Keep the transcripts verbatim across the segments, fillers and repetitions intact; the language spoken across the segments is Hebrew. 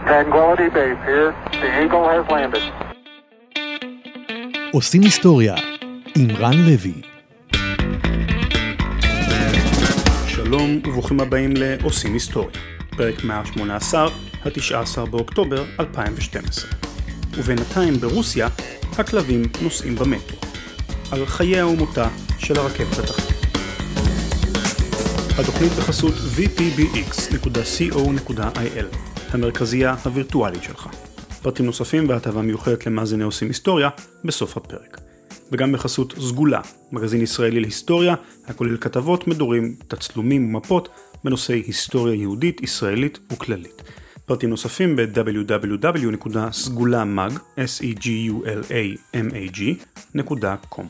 Tranquility Base here. The Eagle has landed. עושים היסטוריה עם רן לוי. שלום וברוכים הבאים לעושים היסטוריה. פרק מאה שמונה עשרה, ה-תשעה עשר באוקטובר אלפיים ושתים עשרה. ובינתיים ברוסיה, הכלבים נוסעים במטרו. על חייה ומותה של הרכבת התחתית. התוכנית בחסות וי פי בי אקס נקודה סי או נקודה איי אל, המרכזייה הווירטואלית שלך. פרטים נוספים והטבה מיוחדת למאזיני עושים היסטוריה בסוף הפרק. וגם בחסות סגולה, מגזין ישראלי להיסטוריה, הכולל כתבות, מדורים, תצלומים ומפות בנושאי היסטוריה יהודית, ישראלית וכללית. פרטים נוספים ב-דאבליו דאבליו דאבליו נקודה סגולה מג נקודה קום.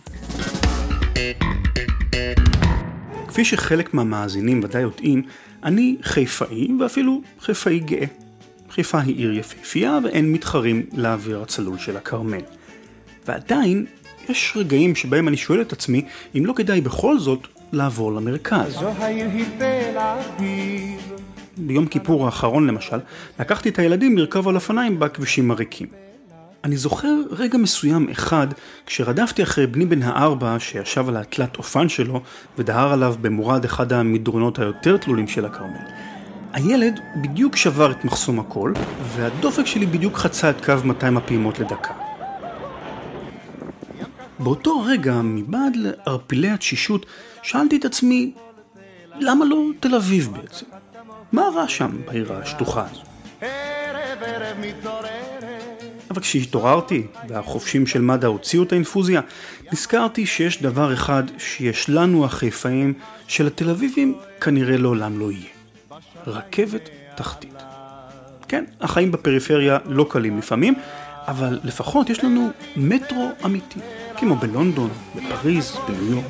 כפי שחלק מהמאזינים ודאי יודעים, אני חיפאי ואפילו חיפאי גאה. חיפה היא עיר יפהפייה ואין מתחרים לאוויר הצלול של הכרמל. ועדיין יש רגעים שבהם אני שואל את עצמי אם לא כדאי בכל זאת לעבור למרכז. ביום כיפור האחרון למשל, לקחתי את הילדים לרכב על אופניים בכבישים הריקים. אני זוכר רגע מסוים אחד כשרדפתי אחרי בני בן הארבע שישב על התלת אופן שלו ודהר עליו במורד אחד המדרונות היותר תלולים של הכרמל. הילד בדיוק שבר את מחסום הקול והדופק שלי בדיוק חצה את קו מאתיים הפעימות לדקה. באותו רגע מבעד לערפילי התשישות שאלתי את עצמי למה לא תל אביב בעצם? מה רע שם בעיר השטוחה הזו? אבל כשהתעוררתי והחופשים של מד"א הוציאו את האינפוזיה, נזכרתי שיש דבר אחד שיש לנו החיפאים שלתל אביבים כנראה לעולם לא יהיה. רכבת תחתית. כן, החיים בפריפריה לא קלים לפעמים, אבל לפחות יש לנו מטרו אמיתי, כמו בלונדון, בפריז, בניו יורק.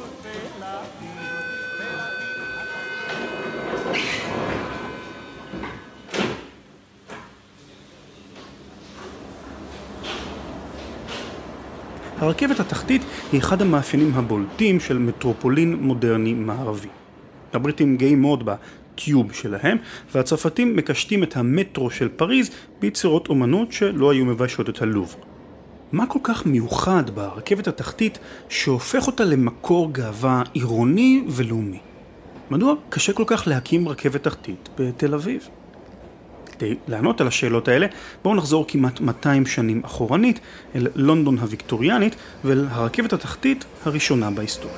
הרכבת התחתית היא אחד המאפיינים הבולטים של מטרופולין מודרני מערבי. הבריטים גאים מאוד בטיוב שלהם, והצרפתים מקשטים את המטרו של פריז ביצירות אומנות שלא היו מביישות את הלובר. מה כל כך מיוחד ברכבת התחתית שהופך אותה למקור גאווה עירוני ולאומי? מדוע קשה כל כך להקים רכבת תחתית בתל אביב? כדי לענות על השאלות האלה, בואו נחזור כמעט מאתיים שנים אחורנית אל לונדון הוויקטוריאנית ואל הרכבת התחתית הראשונה בהיסטוריה.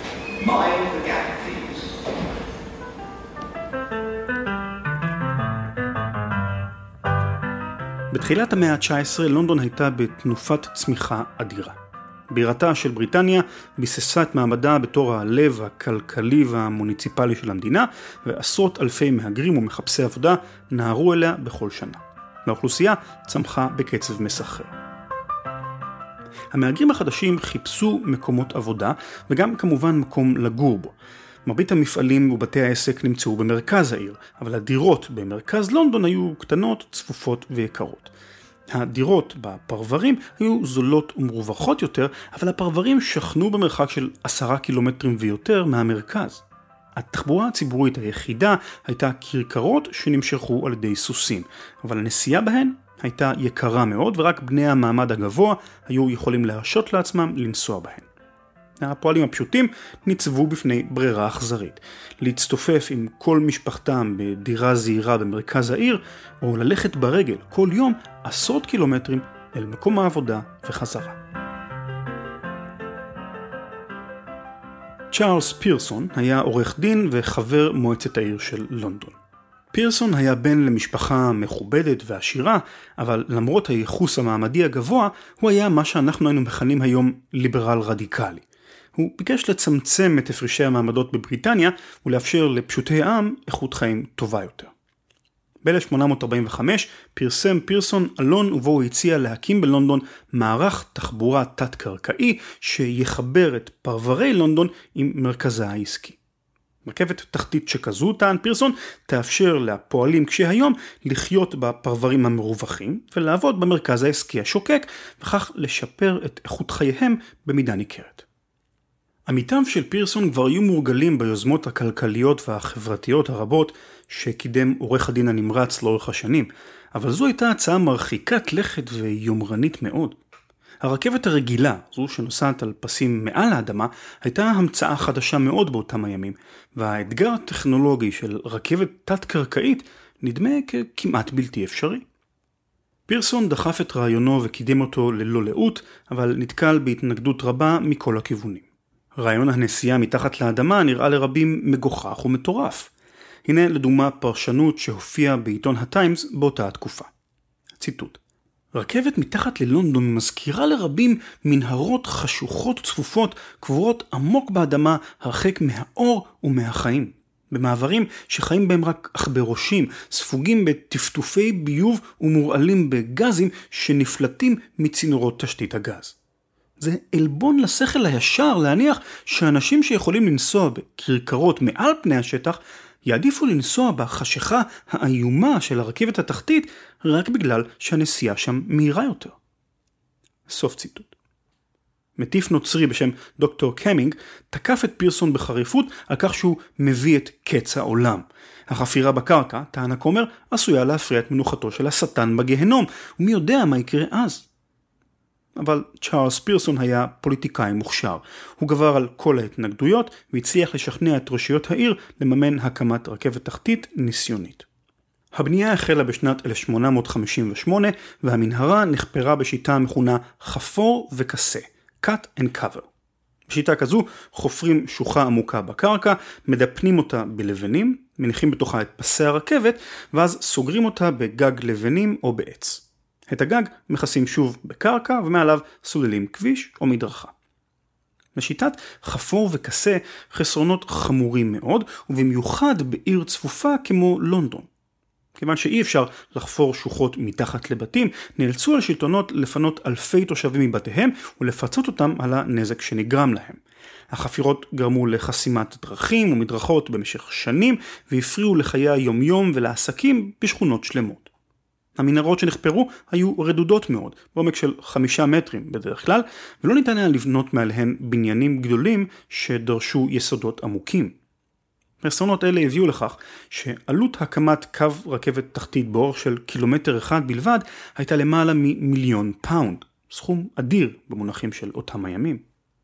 בתחילת המאה ה-תשע עשרה לונדון הייתה בתנופת צמיחה אדירה. בירתה של בריטניה ביססה את מעמדה בתור הלב הכלכלי והמוניציפלי של המדינה, ועשרות אלפי מהגרים ומחפשי עבודה נהרו אליה בכל שנה. והאוכלוסייה צמחה בקצב מסחרר. המהגרים החדשים חיפשו מקומות עבודה וגם כמובן מקום לגור בו. מרבית המפעלים ובתי העסק נמצאו במרכז העיר, אבל הדירות במרכז לונדון היו קטנות, צפופות ויקרות. הדירות בפרברים היו זולות ומרווחות יותר, אבל הפרברים שכנו במרחק של עשרה קילומטרים ויותר מהמרכז. התחבורה הציבורית היחידה הייתה כרכרות שנמשכו על ידי סוסים, אבל הנסיעה בהן הייתה יקרה מאוד, ורק בני המעמד הגבוה היו יכולים להרשות לעצמם לנסוע בהן. הפועלים הפשוטים ניצבו בפני ברירה אכזרית, להצטופף עם כל משפחתם בדירה זעירה במרכז העיר, או ללכת ברגל כל יום עשרות קילומטרים אל מקום העבודה וחזרה. צ'ארלס פירסון היה עורך דין וחבר מועצת העיר של לונדון. פירסון היה בן למשפחה מכובדת ועשירה, אבל למרות הייחוס המעמדי הגבוה, הוא היה מה שאנחנו היינו מכנים היום ליברל רדיקלי. הוא ביקש לצמצם את הפרשי המעמדות בבריטניה ולאפשר לפשוטי העם איכות חיים טובה יותר. ב-אלף שמונה מאות ארבעים וחמש פרסם פירסון אלון ובו הוא הציע להקים בלונדון מערך תחבורה תת-קרקעי שיחבר את פרברי לונדון עם מרכזה העסקי. רכבת תחתית שכזו, טען פירסון, תאפשר לפועלים קשי היום לחיות בפרברים המרווחים ולעבוד במרכז העסקי השוקק, וכך לשפר את איכות חייהם במידה ניכרת. עמיתיו של פירסון כבר היו מורגלים ביוזמות הכלכליות והחברתיות הרבות שקידם עורך הדין הנמרץ לאורך השנים, אבל זו הייתה הצעה מרחיקת לכת ויומרנית מאוד. הרכבת הרגילה, זו שנוסעת על פסים מעל האדמה, הייתה המצאה חדשה מאוד באותם הימים, והאתגר הטכנולוגי של רכבת תת-קרקעית נדמה ככמעט בלתי אפשרי. פירסון דחף את רעיונו וקידם אותו ללא לאות, אבל נתקל בהתנגדות רבה מכל הכיוונים. רעיון הנסיעה מתחת לאדמה נראה לרבים מגוחך ומטורף. הנה לדוגמה פרשנות שהופיעה בעיתון הטיימס באותה התקופה. ציטוט: רכבת מתחת ללונדון מזכירה לרבים מנהרות חשוכות צפופות קבורות עמוק באדמה הרחק מהאור ומהחיים. במעברים שחיים בהם רק עכברושים, ספוגים בטפטופי ביוב ומורעלים בגזים שנפלטים מצינורות תשתית הגז. זה אלבון לשכל הישר להניח שאנשים שיכולים לנסוע בקרקרות מעל פני השטח יעדיפו לנסוע בחשיכה האיומה של הרכבת התחתית רק בגלל שהנסיעה שם מהירה יותר. סוף ציטוט. מטיף נוצרי בשם דוקטור קמינג תקף את פירסון בחריפות על כך שהוא מביא את קץ העולם. החפירה בקרקע, טען הכומר, עשויה להפריע את מנוחתו של השטן בגהנום, ומי יודע מה יקרה אז. אבל צ'ארלס פירסון היה פוליטיקאי מוכשר. הוא גבר על כל ההתנגדויות והצליח לשכנע את רשויות העיר לממן הקמת רכבת תחתית ניסיונית. הבנייה החלה בשנת אלף שמונה מאות חמישים ושמונה והמנהרה נחפרה בשיטה המכונה חפור וכסה, cut and cover. בשיטה כזו חופרים שוחה עמוקה בקרקע, מדפנים אותה בלבנים, מניחים בתוכה את פסי הרכבת ואז סוגרים אותה בגג לבנים או בעץ. את הגג מכסים שוב בקרקע ומעליו סוללים כביש או מדרכה. לשיטת חפור וכסה חסרונות חמורים מאוד, ובמיוחד בעיר צפופה כמו לונדון. כיוון שאי אפשר לחפור שוחות מתחת לבתים, נאלצו השלטונות לפנות אלפי תושבים מבתיהם ולפצות אותם על הנזק שנגרם להם. החפירות גרמו לחסימת דרכים ומדרכות במשך שנים, והפריעו לחיי היומיום ולעסקים בשכונות שלמות. המנהרות שנחפרו היו רדודות מאוד, בעומק של חמישה מטרים בדרך כלל, ולא ניתן היה לבנות מעליהן בניינים גדולים שדרשו יסודות עמוקים. פרסונות אלה הביאו לכך שעלות הקמת קו רכבת תחתית באורך של קילומטר אחד בלבד הייתה למעלה ממיליון פאונד, סכום אדיר במונחים של אותם הימים.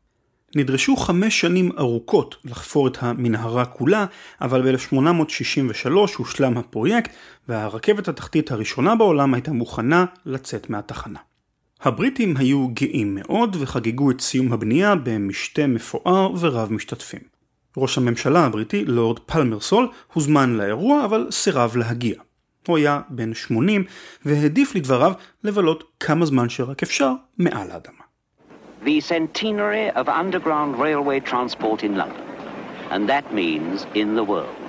נדרשו חמש שנים ארוכות לחפור את המנהרה כולה, אבל ב-אלף שמונה מאות שישים ושלוש הושלם הפרויקט, והרכבת התחתית הראשונה בעולם הייתה מוכנה לצאת מהתחנה. הבריטים היו גאים מאוד וחגגו את סיום הבנייה במשתה מפואר ורב משתתפים. ראש הממשלה הבריטי, לורד פלמרסול, הוזמן לאירוע אבל סירב להגיע. הוא היה בן שמונים והעדיף לדבריו לבלות כמה זמן שרק אפשר מעל האדמה. The centenary of underground railway transport in London, and that means in the world.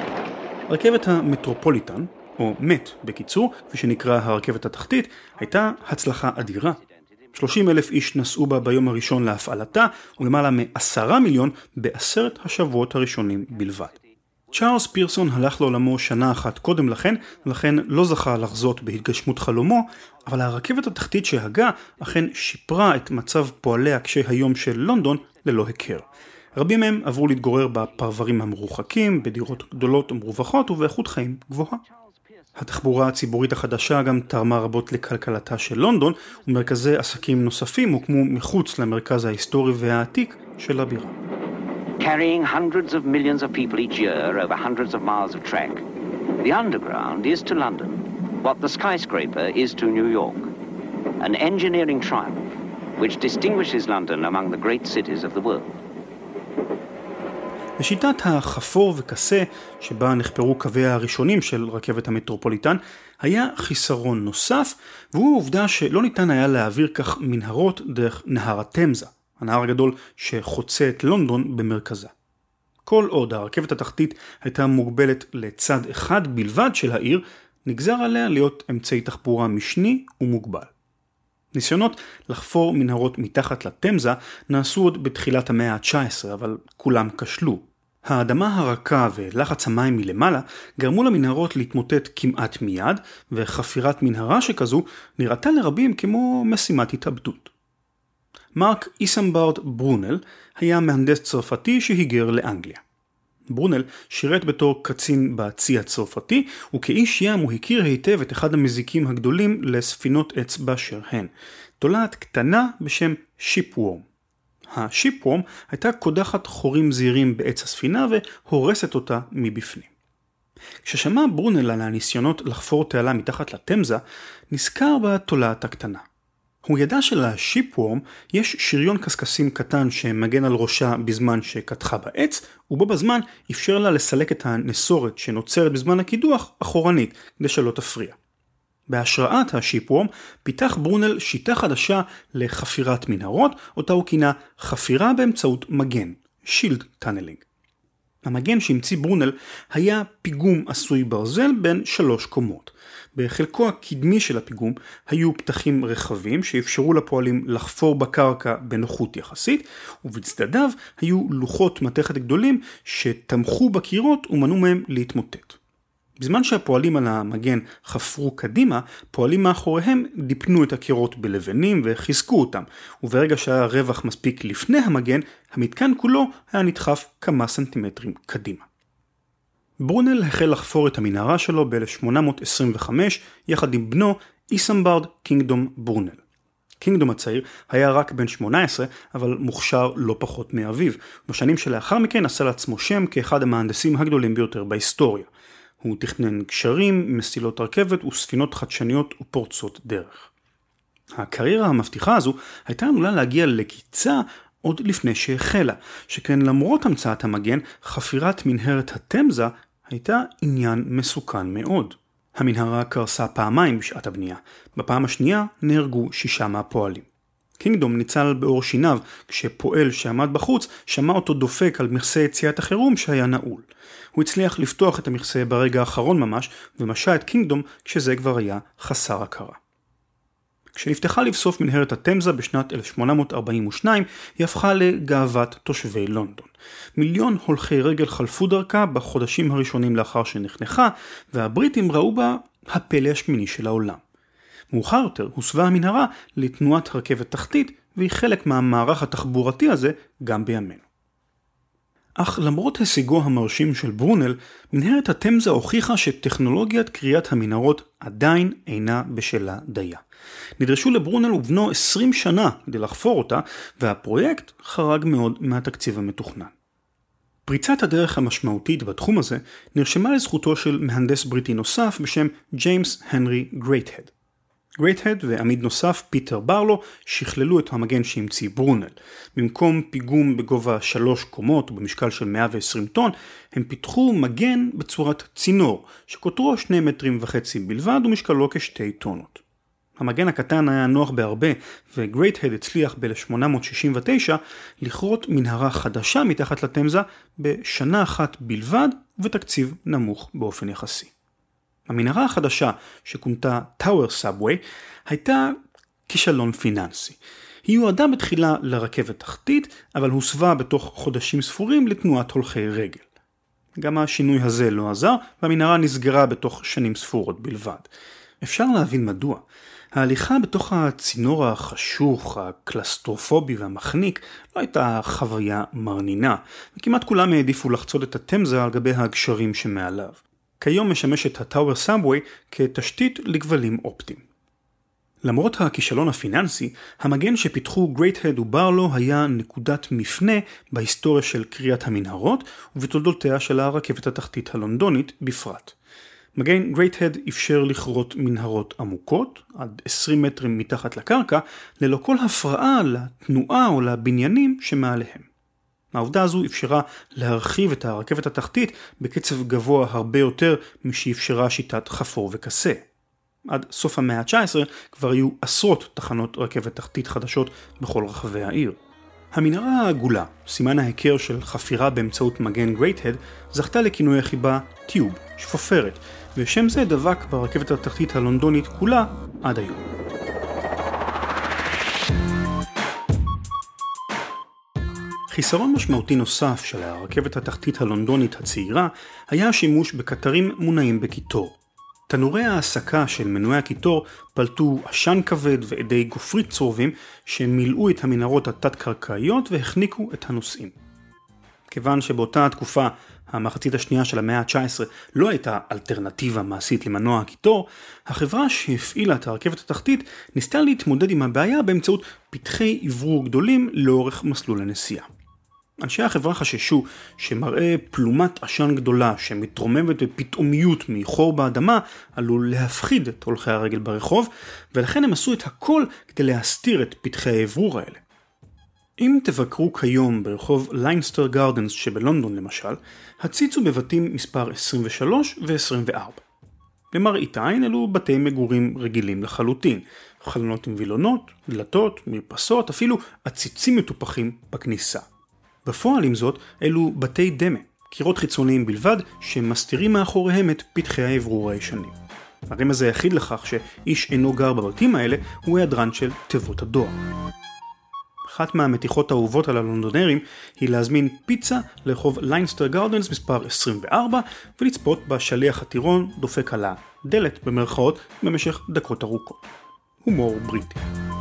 רכבת המטרופוליטן, או מט בקיצור, כפי שנקרא הרכבת התחתית, הייתה הצלחה אדירה. שלושים אלף איש נסעו בה ביום הראשון להפעלתה, ולמעלה מעשרה מיליון בעשרת השבועות הראשונים בלבד. צ'ארלס פירסון הלך לעולמו שנה אחת קודם לכן, ולכן לא זכה לחזות בהתגשמות חלומו, אבל הרכבת התחתית שהגה אכן שיפרה את מצב פועלי הקשי היום של לונדון ללא הכר. רבים מהם עברו להתגורר בפרברים המרוחקים, בדירות גדולות ומרווחות ובאיכות חיים גבוהה. התחבורה הציבורית החדשה גם תרמה רבות לכלכלתה של לונדון, ומרכזי עסקים נוספים הוקמו מחוץ למרכז ההיסטורי והעתיק של הבירה. Carrying hundreds of millions of people each year over hundreds of miles of track, the underground is to London what the skyscraper is to New York, an engineering triumph which distinguishes London among the great cities of the world. לשיטת החפור וכסה שבה נחפרו קווי הראשונים של רכבת המטרופוליטן היה חיסרון נוסף, והוא העובדה שלא ניתן היה להעביר כך מנהרות דרך נהר התמזה, הנהר הגדול שחוצה את לונדון במרכזה. כל עוד הרכבת התחתית הייתה מוגבלת לצד אחד בלבד של העיר, נגזר עליה להיות אמצעי תחבורה משני ומוגבל. ניסיונות לחפור מנהרות מתחת לתמזה נעשו עוד בתחילת המאה ה-תשע עשרה, אבל כולם כשלו. האדמה הרכה ולחץ המים מלמעלה גרמו למנהרות להתמוטט כמעט מיד, וחפירת מנהרה שכזו נראתה לרבים כמו משימת התאבדות. מרק איסמברד ברונל היה מהנדס צרפתי שהיגר לאנגליה. ברונל שירת בתור קצין בצי הצרפתי, וכאיש ים הוא הכיר היטב את אחד המזיקים הגדולים לספינות עץ באשר הן, תולעת קטנה בשם שיפוורם. השיפוורם הייתה קודחת חורים זעירים בעץ הספינה והורסת אותה מבפנים. כששמע ברונל על הניסיונות לחפור תעלה מתחת לתמזה, נזכר בתולעת הקטנה. הוא ידע שלשיפוורם יש שריון קסקסים קטן שמגן על ראשה בזמן שקדחה בעץ, ובו בזמן אפשר לה לסלק את הנסורת שנוצרת בזמן הקידוח אחורנית, כדי שלא תפריע. בהשראת השיפוורם פיתח ברונל שיטה חדשה לחפירת מנהרות, אותה הוא כינה חפירה באמצעות מגן, שילד טאנלינג. המגן שהמציא ברונל היה פיגום עשוי ברזל בין שלוש קומות. בחלקו הקדמי של הפיגום היו פתחים רחבים שאפשרו לפועלים לחפור בקרקע בנוחות יחסית, ובצדדיו היו לוחות מתכת גדולים שתמכו בקירות ומנעו מהם להתמוטט. בזמן שהפועלים על המגן חפרו קדימה, פועלים מאחוריהם דיפנו את הקירות בלבנים וחיזקו אותם, וברגע שהיה רווח מספיק לפני המגן, המתקן כולו היה נדחף כמה סנטימטרים קדימה. ברונל החל לחפור את המנהרה שלו ב-אלף שמונה מאות עשרים וחמש יחד עם בנו איסמברד קינגדום ברונל. קינגדום הצעיר היה רק בן שמונה עשרה, אבל מוכשר לא פחות מאביו. בשנים שלאחר מכן עשה לעצמו שם כאחד המהנדסים הגדולים ביותר בהיסטוריה. הוא תכנן גשרים, מסילות רכבת וספינות חדשניות ופורצות דרך. הקריירה המבטיחה הזו הייתה עלולה להגיע לקיצה עוד לפני שהחלה, שכן למרות המצאת המגן, חפירת מנהרת התמזה הייתה עניין מסוכן מאוד. המנהרה קרסה פעמיים בשעת הבנייה. בפעם השנייה נהרגו שישה מהפועלים. קינגדום ניצל באור שיניו כשפועל שעמד בחוץ שמע אותו דופק על מכסה יציאת החירום שהיה נעול. הוא הצליח לפתוח את המכסה ברגע האחרון ממש ומשע את קינגדום כשזה כבר היה חסר הכרה. כשנפתחה לבסוף מנהרת התמזה בשנת אלף שמונה מאות ארבעים ושתיים, היא הפכה לגאוות תושבי לונדון. מיליון הולכי רגל חלפו דרכה בחודשים הראשונים לאחר שנחנכה, והבריטים ראו בה הפלא השמיני של העולם. מאוחר יותר הוסבה המנהרה לתנועת רכבת תחתית, והיא חלק מהמערך התחבורתי הזה גם בימינו. אך למרות הישגו המרשים של ברונל, מנהרת התמזה הוכיחה שטכנולוגיית קריאת המנהרות עדיין אינה בשלה דייה. נדרשו לברונל ובנו עשרים שנה כדי לחפור אותה, והפרויקט חרג מאוד מהתקציב המתוכנן. פריצת הדרך המשמעותית בתחום הזה נרשמה לזכותו של מהנדס בריטי נוסף בשם ג'יימס הנרי גרייטהד. גרייטהד ועמיד נוסף, פיטר ברלו, שכללו את המגן שהמציא ברונל. במקום פיגום בגובה שלוש קומות ובמשקל של מאה ועשרים טון, הם פיתחו מגן בצורת צינור, שקוטרו שני מטרים וחצי בלבד ומשקלו כשתי טונות. המגן הקטן היה נוח בהרבה, וגרייטהד הצליח ב-אלף שמונה מאות שישים ותשע לכרות מנהרה חדשה מתחת לתמזה בשנה אחת בלבד ובתקציב נמוך באופן יחסי. המנהרה החדשה, שכונתה טאוור סאבווי, הייתה כישלון פיננסי. היא יועדה בתחילה לרכבת תחתית, אבל הוסבה בתוך חודשים ספורים לתנועת הולכי רגל. גם השינוי הזה לא עזר, והמנהרה נסגרה בתוך שנים ספורות בלבד. אפשר להבין מדוע. ההליכה בתוך הצינור החשוך, הקלסטרופובי והמחניק לא הייתה חוויה מרנינה, וכמעט כולם העדיפו לחצות את התמזה על גבי הגשרים שמעליו. כיום משמשת הטאוור סאבווי כתשתית לכבלים אופטיים. למרות הכישלון הפיננסי, המגן שפיתחו גרייטהד וברלו היה נקודת מפנה בהיסטוריה של קריאת המנהרות ובתולדותיה של הרכבת התחתית הלונדונית בפרט. מגן גרייטהד אפשר לכרות מנהרות עמוקות, עד עשרים מטרים מתחת לקרקע, ללא כל הפרעה לתנועה או לבניינים שמעליהם. העובדה הזו אפשרה להרחיב את הרכבת התחתית בקצב גבוה הרבה יותר משאפשרה שיטת חפור וכסה. עד סוף המאה ה-תשע עשרה כבר היו עשרות תחנות רכבת תחתית חדשות בכל רחבי העיר. המנהרה העגולה, סימן ההיכר של חפירה באמצעות מגן גרייטהד, זכתה לכינוי החיבה טיוב, שפופרת, ושם זה דבק ברכבת התחתית הלונדונית כולה עד היום. חיסרון משמעותי נוסף של הרכבת התחתית הלונדונית הצעירה היה השימוש בקטרים מונעים בקיטור. תנורי ההעסקה של מנועי הקיטור פלטו עשן כבד ועדי גופרית צרובים שמילאו את המנהרות התת-קרקעיות והחניקו את הנוסעים. כיוון שבאותה התקופה המחצית השנייה של המאה ה-תשע עשרה לא הייתה אלטרנטיבה מעשית למנוע הקיטור, החברה שהפעילה את הרכבת התחתית ניסתה להתמודד עם הבעיה באמצעות פתחי עברור גדולים לאורך מסלול הנסיעה. אנשי החברה חששו שמראה פלומת עשן גדולה שמתרוממת בפתאומיות מחור באדמה עלול להפחיד את הולכי הרגל ברחוב, ולכן הם עשו את הכל כדי להסתיר את פתחי העברור האלה. אם תבקרו כיום ברחוב ליינסטר גארדנס שבלונדון למשל, הציצו בבתים מספר עשרים ושלוש ו-עשרים וארבע. למראית עין אלו בתי מגורים רגילים לחלוטין, חלונות עם וילונות, דלתות, מרפסות, אפילו עציצים מטופחים בכניסה. בפועל עם זאת, אלו בתי דמה, קירות חיצוניים בלבד שמסתירים מאחוריהם את פתחי העברור הישנים. הרמז היחיד לכך שאיש אינו גר בבתים האלה הוא היעדרן של תיבות הדואר. אחת מהמתיחות האהובות על הלונדונרים היא להזמין פיצה לרחוב ליינסטר גארדנס מספר עשרים וארבע ולצפות בשליח הטירון דופק על הדלת במרכאות במשך דקות ארוכות. הומור בריטי.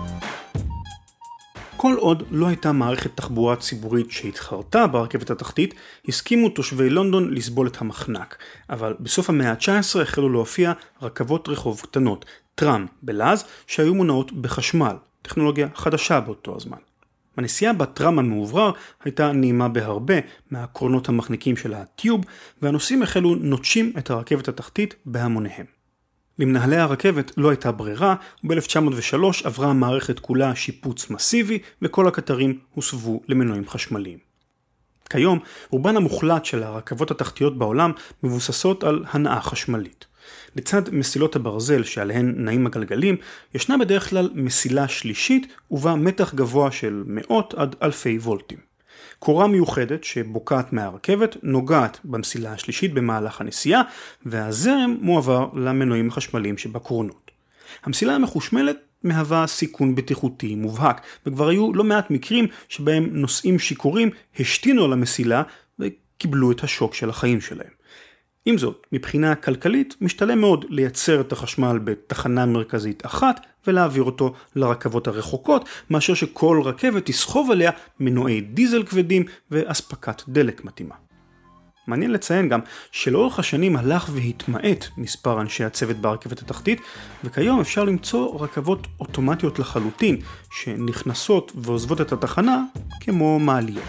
כל עוד לא הייתה מערכת תחבורה ציבורית שהתחרתה ברכבת התחתית, הסכימו תושבי לונדון לסבול את המחנק, אבל בסוף המאה ה-תשע עשרה החלו להופיע רכבות רחוב קטנות, טראם בלעז, שהיו מונעות בחשמל, טכנולוגיה חדשה באותו הזמן. הנסיעה בטראם המעוברר הייתה נעימה בהרבה מהקרונות המחניקים של הטיוב, והנוסעים החלו נוטשים את הרכבת התחתית בהמוניהם. למנהלי הרכבת לא הייתה ברירה, וב-אלף תשע מאות ושלוש עברה המערכת כולה שיפוץ מסיבי, וכל הקטרים הוסבו למנועים חשמליים. כיום, רובן המוחלט של הרכבות התחתיות בעולם מבוססות על הנעה חשמלית. לצד מסילות הברזל שעליהן נעים הגלגלים, ישנה בדרך כלל מסילה שלישית ובה מתח גבוה של מאות עד אלפי וולטים. קורה מיוחדת שבוקעת מהרכבת נוגעת במסילה השלישית במהלך הנסיעה, והזרם מועבר למנועים החשמליים שבקרונות. המסילה המחושמלת מהווה סיכון בטיחותי מובהק, וכבר היו לא מעט מקרים שבהם נוסעים שיכורים השתינו על המסילה וקיבלו את השוק של החיים שלהם. עם זאת, מבחינה כלכלית משתלם מאוד לייצר את החשמל בתחנה מרכזית אחת ולהעביר אותו לרכבות הרחוקות, מאשר שכל רכבת תסחוב עליה מנועי דיזל כבדים ואספקת דלק מתאימה. מעניין לציין גם שלאורך השנים הלך והתמעט מספר אנשי הצוות ברכבת התחתית, וכיום אפשר למצוא רכבות אוטומטיות לחלוטין שנכנסות ועוזבות את התחנה כמו מעליות.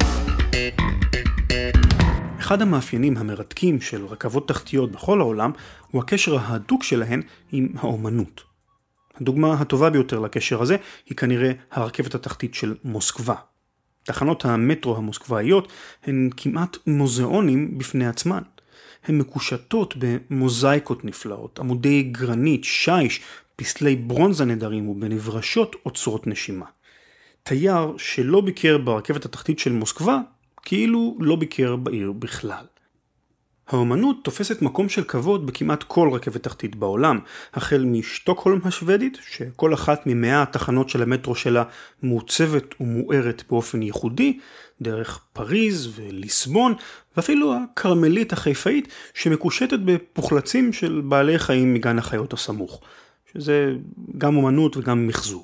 אחד המאפיינים המרתקים של רכבות תחתיות בכל העולם הוא הקשר ההדוק שלהן עם האומנות. הדוגמה הטובה ביותר לקשר הזה היא כנראה הרכבת התחתית של מוסקבה. תחנות המטרו המוסקבאיות הן כמעט מוזיאונים בפני עצמן. הן מקושטות במוזאיקות נפלאות, עמודי גרנית, שיש, פסלי ברונזה נדרים ובנברשות אוצרות נשימה. תייר שלא ביקר ברכבת התחתית של מוסקבה, כאילו לא ביקר בעיר בכלל. האומנות תופסת מקום של כבוד בכמעט כל רכבת תחתית בעולם, החל משטוקהולם השוודית, שכל אחת ממאה התחנות של המטרו שלה מעוצבת ומוארת באופן ייחודי, דרך פריז וליסבון, ואפילו הקרמלית החיפאית שמקושטת בפוחלצים של בעלי חיים מגן החיות הסמוך, שזה גם אומנות וגם מחזור.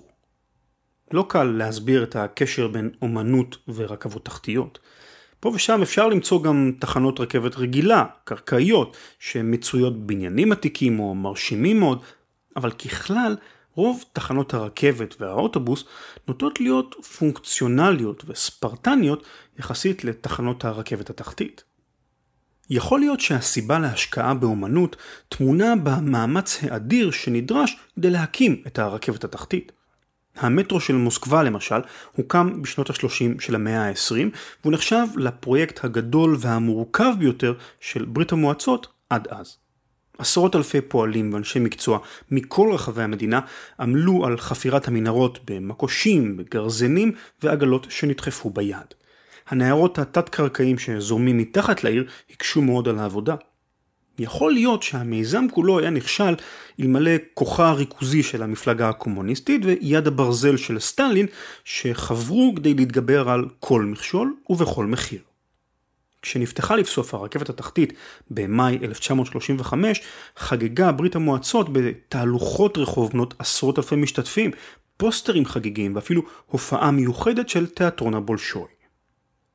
לא קל להסביר את הקשר בין אומנות ורכבות תחתיות. פה ושם אפשר למצוא גם תחנות רכבת רגילה, קרקעיות, שמצויות בניינים עתיקים או מרשימים מאוד, אבל ככלל, רוב תחנות הרכבת והאוטובוס נוטות להיות פונקציונליות וספרטניות יחסית לתחנות הרכבת התחתית. יכול להיות שהסיבה להשקעה באומנות תמונה במאמץ האדיר שנדרש כדי להקים את הרכבת התחתית. המטרו של מוסקבה למשל הוקם בשנות ה-שלושים של המאה ה-עשרים, והוא נחשב לפרויקט הגדול והמורכב ביותר של ברית המועצות עד אז. עשרות אלפי פועלים ואנשי מקצוע מכל רחבי המדינה עמלו על חפירת המנהרות במקושים, בגרזנים ועגלות שנדחפו ביד. הנהרות התת-קרקעיים שזורמים מתחת לעיר הקשו מאוד על העבודה. יכול להיות שהמיזם כולו היה נכשל אלמלא כוחה הריכוזי של המפלגה הקומוניסטית ויד הברזל של סטלין שחברו כדי להתגבר על כל מכשול ובכל מחיר. כשנפתחה לבסוף הרכבת התחתית במאי אלף תשע מאות שלושים וחמש, חגגה ברית המועצות בתהלוכות רחוב בנות עשרות אלפי משתתפים, פוסטרים חגיגים ואפילו הופעה מיוחדת של תיאטרון הבולשוי.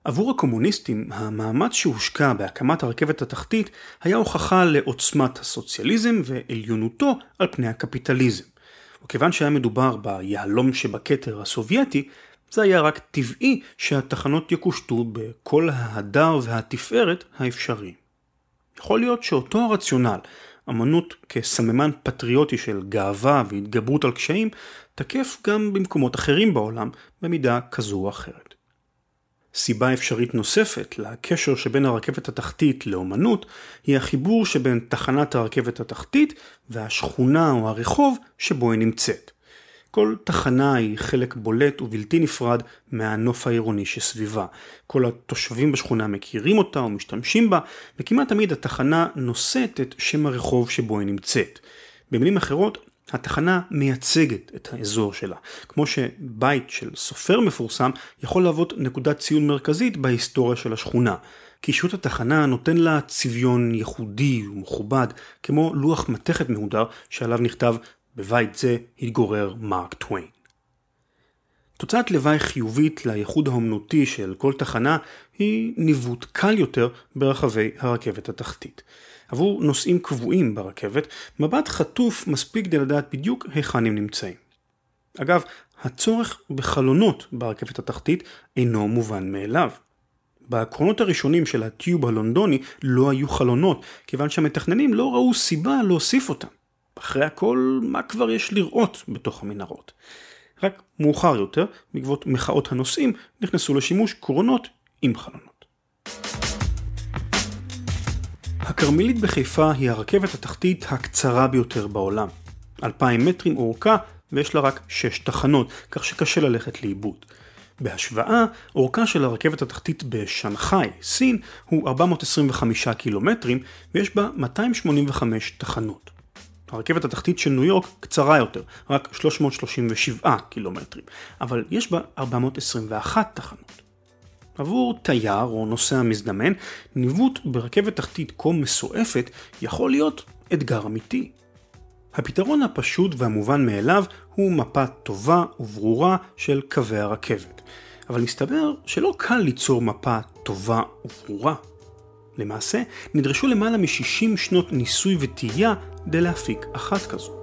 עבור הקומוניסטים, המאמץ שהושקע בהקמת הרכבת התחתית היה הוכחה לעוצמת הסוציאליזם ועליונותו על פני הקפיטליזם. וכיוון שהיה מדובר ביהלום שבכתר הסובייטי, זה היה רק טבעי שהתחנות יקושטו בכל ההדר והתפארת האפשרי. יכול להיות שאותו הרציונל, אמנות כסממן פטריוטי של גאווה והתגברות על קשיים, תקף גם במקומות אחרים בעולם במידה כזו או אחרת. סיבה אפשרית נוספת לקשר שבין הרכבת התחתית לאמנות היא החיבור שבין תחנת הרכבת התחתית והשכונה או הרחוב שבו היא נמצאת. כל תחנה היא חלק בולט ובלתי נפרד מהנוף העירוני שסביבה. כל התושבים בשכונה מכירים אותה או משתמשים בה, וכמעט תמיד התחנה נושאת את שם הרחוב שבו היא נמצאת. במילים אחרות, התחנה מייצגת את האזור שלה, כמו שבית של סופר מפורסם יכול להוות נקודת ציון מרכזית בהיסטוריה של השכונה. קישוט התחנה נותן לה צביון ייחודי ומכובד, כמו לוח מתכת מהודר שעליו נכתב בבית זה התגורר מארק טוויין. תוצאת לוואי חיובית לייחוד האומנותי של כל תחנה היא ניווט קל יותר ברחבי הרכבת התחתית. עבור נוסעים קבועים ברכבת, מבט חטוף מספיק כדי לדעת בדיוק היכן הם נמצאים. אגב, הצורך בחלונות ברכבת התחתית אינו מובן מאליו. בקרונות הראשונים של הטיוב הלונדוני לא היו חלונות, כיוון שהמתכננים לא ראו סיבה להוסיף אותם. אחרי הכל, מה כבר יש לראות בתוך המנהרות? רק מאוחר יותר, בעקבות מחאות הנוסעים, נכנסו לשימוש קרונות עם חלונות. הכרמלית בחיפה היא הרכבת התחתית הקצרה ביותר בעולם. אלפיים מטרים אורכה ויש לה רק שש תחנות, כך שקשה ללכת לאיבוד. בהשוואה, אורכה של הרכבת התחתית בשנגחאי, סין, הוא ארבע מאות עשרים וחמישה קילומטרים ויש בה מאתיים שמונים וחמש תחנות. הרכבת התחתית של ניו יורק קצרה יותר, רק שלוש מאות שלושים ושבעה קילומטרים, אבל יש בה ארבע מאות עשרים ואחת תחנות. עבור תייר או נוסע מזדמן, ניווט ברכבת תחתית כה מסועפת יכול להיות אתגר אמיתי. הפתרון הפשוט והמובן מאליו הוא מפה טובה וברורה של קווי הרכבת. אבל מסתבר שלא קל ליצור מפה טובה וברורה. למעשה, נדרשו למעלה מ-שישים שנות ניסוי וטעייה כדי להפיק אחת כזו.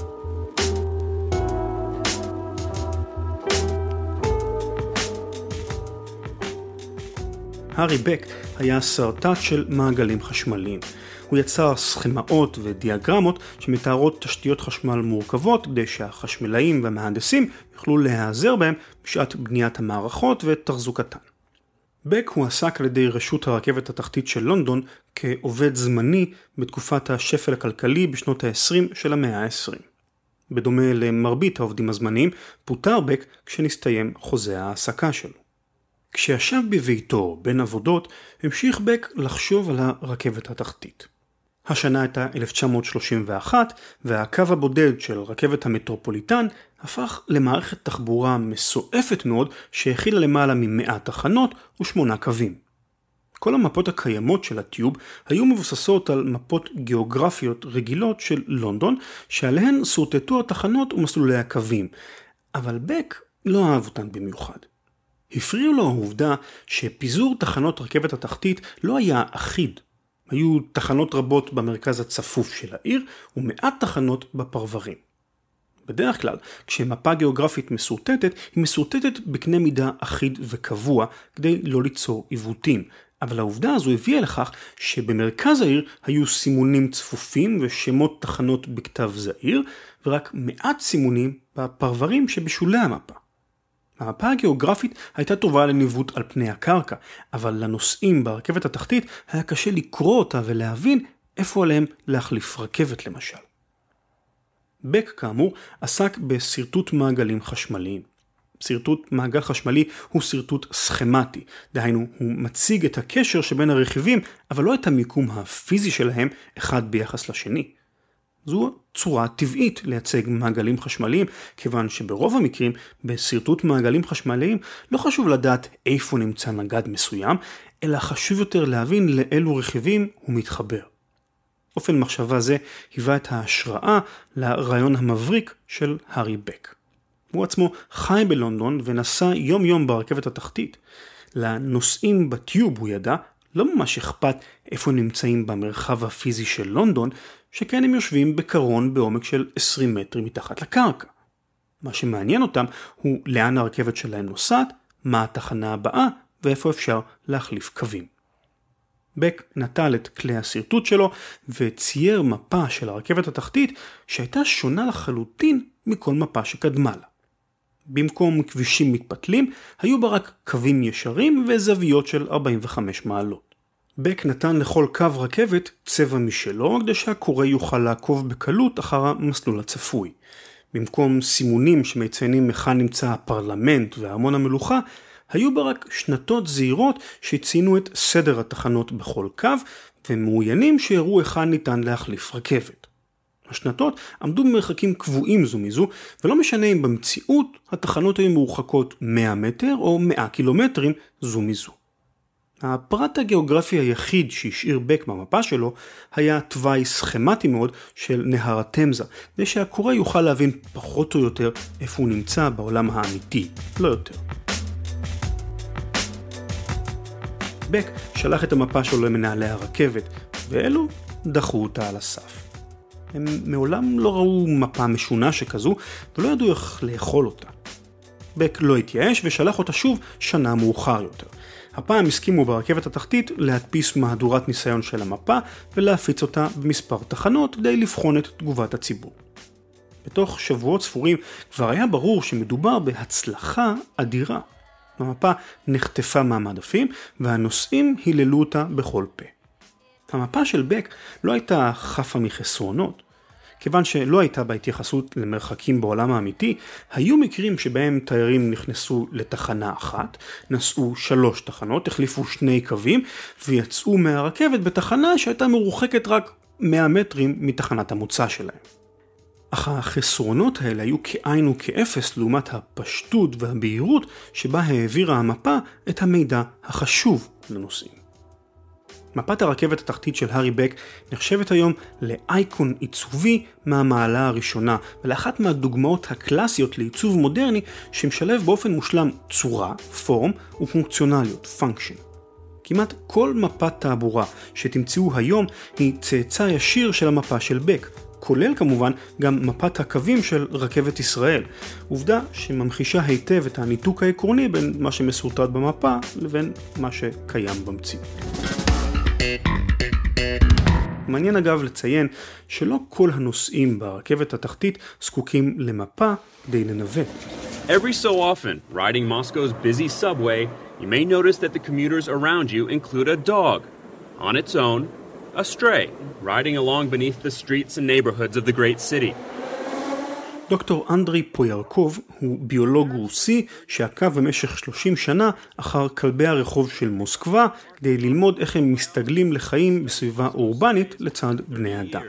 הארי בק היה סרטט של מעגלים חשמליים. הוא יצר סכמאות ודיאגרמות שמתארות תשתיות חשמל מורכבות כדי שהחשמלאים והמהנדסים יוכלו להיעזר בהם בשעת בניית המערכות ותחזוקתן. בק הוא עסק על ידי רשות הרכבת התחתית של לונדון כעובד זמני בתקופת השפל הכלכלי בשנות ה-עשרים של המאה ה-עשרים. בדומה למרבית העובדים הזמניים, פוטר בק כשנסתיים חוזה העסקה שלו. כשישב בביתו בין עבודות, המשיך בק לחשוב על הרכבת התחתית. השנה הייתה אלף תשע מאות שלושים ואחת, והקו הבודד של רכבת המטרופוליטן הפך למערכת תחבורה מסועפת מאוד שהכילה למעלה ממאה תחנות ושמונה קווים. כל המפות הקיימות של הטיוב היו מבוססות על מפות גיאוגרפיות רגילות של לונדון, שעליהן סורטטו התחנות ומסלולי הקווים, אבל בק לא אהב אותן במיוחד. הפריעו לו העובדה שפיזור תחנות רכבת התחתית לא היה אחיד. היו תחנות רבות במרכז הצפוף של העיר ומעט תחנות בפרברים. בדרך כלל, כשמפה גיאוגרפית מסורטטת, היא מסורטטת בקנה מידה אחיד וקבוע כדי לא ליצור עיוותים. אבל העובדה הזו הביאה לכך שבמרכז העיר היו סימונים צפופים ושמות תחנות בכתב זעיר, ורק מעט סימונים בפרברים שבשולי המפה. המפה הגיאוגרפית הייתה טובה לניווט על פני הקרקע, אבל לנוסעים ברכבת התחתית היה קשה לקרוא אותה ולהבין איפה עליהם להחליף רכבת למשל. בק כאמור עסק בסרטוט מעגלים חשמליים. סרטוט מעגל חשמלי הוא סרטוט סכמטי, דהיינו הוא מציג את הקשר שבין הרכיבים, אבל לא את המיקום הפיזי שלהם אחד ביחס לשני. זו צורה טבעית לייצג מעגלים חשמליים, כיוון שברוב המקרים בסרטוט מעגלים חשמליים לא חשוב לדעת איפה נמצא נגד מסוים, אלא חשוב יותר להבין לאילו רכיבים הוא מתחבר. אופן מחשבה זה היווה את ההשראה לרעיון המבריק של הארי בק. הוא עצמו חי בלונדון ונסע יום יום ברכבת התחתית. לנוסעים בטיוב, הוא ידע, לא ממש אכפת איפה נמצאים במרחב הפיזי של לונדון, שכן הם יושבים בקרון בעומק של עשרים מטרים מתחת לקרקע. מה שמעניין אותם הוא לאן הרכבת שלהם נוסעת, מה התחנה הבאה ואיפה אפשר להחליף קווים. בק נטל את כלי הסרטוט שלו וצייר מפה של הרכבת התחתית שהייתה שונה לחלוטין מכל מפה שקדמה לה. במקום כבישים מתפתלים, היו בה רק קווים ישרים וזוויות של ארבעים וחמש מעלות. בק נתן לכל קו רכבת צבע משלו, כדי שהקורא יוכל לעקוב בקלות אחר המסלול הצפוי. במקום סימונים שמציינים היכן נמצא הפרלמנט והארמון המלוכה, היו בה רק שנתות זהירות שציינו את סדר התחנות בכל קו, ומעוינים שיראו היכן ניתן להחליף רכבת. השנתות עמדו במרחקים קבועים זו מזו, ולא משנה אם במציאות התחנות היו מרוחקות מאה מטר או מאה קילומטרים זו מזו. הפרט הגיאוגרפי היחיד שהשאיר בק במפה שלו היה תוואי סכמטי מאוד של נהר התמזה, כדי שהקורא יוכל להבין פחות או יותר איפה הוא נמצא בעולם האמיתי, לא יותר. בק שלח את המפה שלו למנהלי הרכבת, ואלו דחו אותה על הסף. הם מעולם לא ראו מפה משונה שכזו, ולא ידעו איך לאכול אותה. בק לא התייאש ושלח אותה שוב שנה מאוחר יותר. הפעם הסכימו ברכבת התחתית להדפיס מהדורת ניסיון של המפה ולהפיץ אותה במספר תחנות כדי לבחון את תגובת הציבור. בתוך שבועות ספורים כבר היה ברור שמדובר בהצלחה אדירה. המפה נחטפה מהמדפים והנוסעים היללו אותה בכל פה. המפה של בק לא הייתה חפה מחסרונות. כיוון שלא הייתה בהתייחסות למרחקים בעולם האמיתי, היו מקרים שבהם תיירים נכנסו לתחנה אחת, נסעו שלוש תחנות, החליפו שני קווים, ויצאו מהרכבת בתחנה שהייתה מרוחקת רק מאה מטרים מתחנת המוצא שלהם. אך החסרונות האלה היו כאין וכאפס לעומת הפשטות והבהירות שבה העבירה המפה את המידע החשוב לנוסעים. מפת הרכבת התחתית של הארי בק נחשבת היום לאייקון עיצובי מהמעלה הראשונה, ולאחת מהדוגמאות הקלאסיות לעיצוב מודרני שמשלב באופן מושלם צורה, פורם ופונקציונליות, function. כמעט כל מפת תעבורה שתמצאו היום היא צאצא ישיר של המפה של בק, כולל כמובן גם מפת הקווים של רכבת ישראל, עובדה שממחישה היטב את הניתוק העקרוני בין מה שמסורטט במפה לבין מה שקיים במציאות. מעניין אגב לציין שלא כל הנוסעים ברכבת התחתית זקוקים למפה כדי לנווט. Every so often, riding Moscow's busy subway, you may notice that the commuters around you include a dog, on its own, a stray, riding along beneath the streets and neighborhoods of the great city. דוקטור אנדרי פוירקוב הוא ביולוג רוסי שעקב במשך שלושים שנה אחר כלבי הרחוב של מוסקבה כדי ללמוד איך הם מסתגלים לחיים בסביבה אורבנית לצד בני אדם.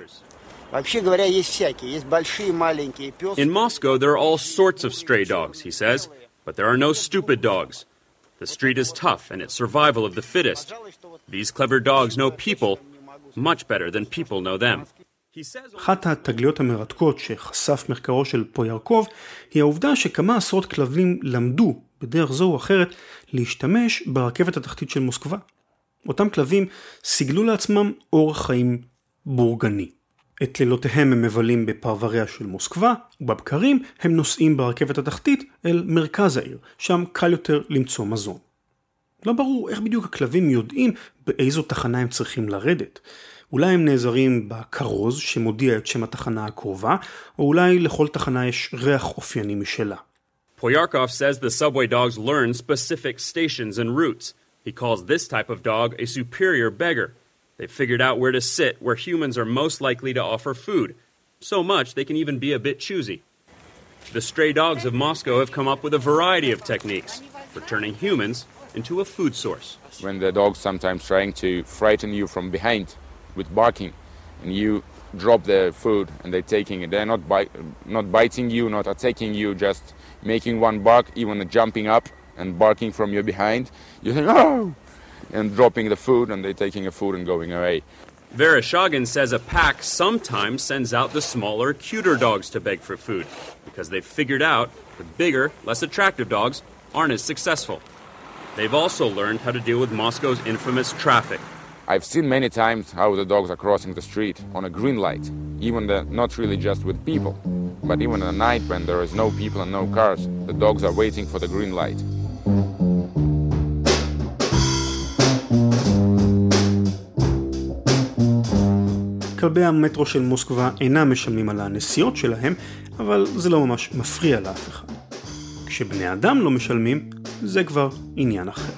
In Moscow there are all sorts of stray dogs, he says, but there are no stupid dogs. The street is tough and it's survival of the fittest. These clever dogs know people much better than people know them. אחת התגליות המרתקות שחשף מחקרו של פוירקוב היא העובדה שכמה עשרות כלבים למדו בדרך זו או אחרת להשתמש ברכבת התחתית של מוסקבה. אותם כלבים סיגלו לעצמם אורח חיים בורגני. את לילותיהם הם מבלים בפרבריה של מוסקבה, ובבקרים הם נוסעים ברכבת התחתית אל מרכז העיר, שם קל יותר למצוא מזון. לא ברור איך בדיוק הכלבים יודעים באיזו תחנה הם צריכים לרדת. אולי הם נעזרים בכרוז שמודיע את שם התחנה הקרובה, או אולי לכל תחנה יש ריח אופייני משלה. Poyarkov says the subway dogs learn specific stations and routes. He calls this type of dog a superior beggar. They've figured out where to sit where humans are most likely to offer food. So much they can even be a bit choosy. The stray dogs of Moscow have come up with a variety of techniques for turning humans into a food source. When the dog's sometimes trying to frighten you from behind with barking, and you drop the food and they're taking it, they're not, bi- not biting you, not attacking you, just making one bark, even jumping up and barking from your behind. You think, oh! And dropping the food, and they're taking the food and going away. Vereshchagin says a pack sometimes sends out the smaller, cuter dogs to beg for food, because they've figured out the bigger, less attractive dogs aren't as successful. They've also learned how to deal with Moscow's infamous traffic. I've seen many times how the dogs are crossing the street on a green light, even the, not really just with people, but even at night when there is no people and no cars, the dogs are waiting for the green light. כלבי המטרו של מוסקבה אינם משלמים על הנסיעות שלהם, אבל זה לא ממש מפריע לאף אחד. כשבני אדם לא משלמים, זה כבר עניין אחר.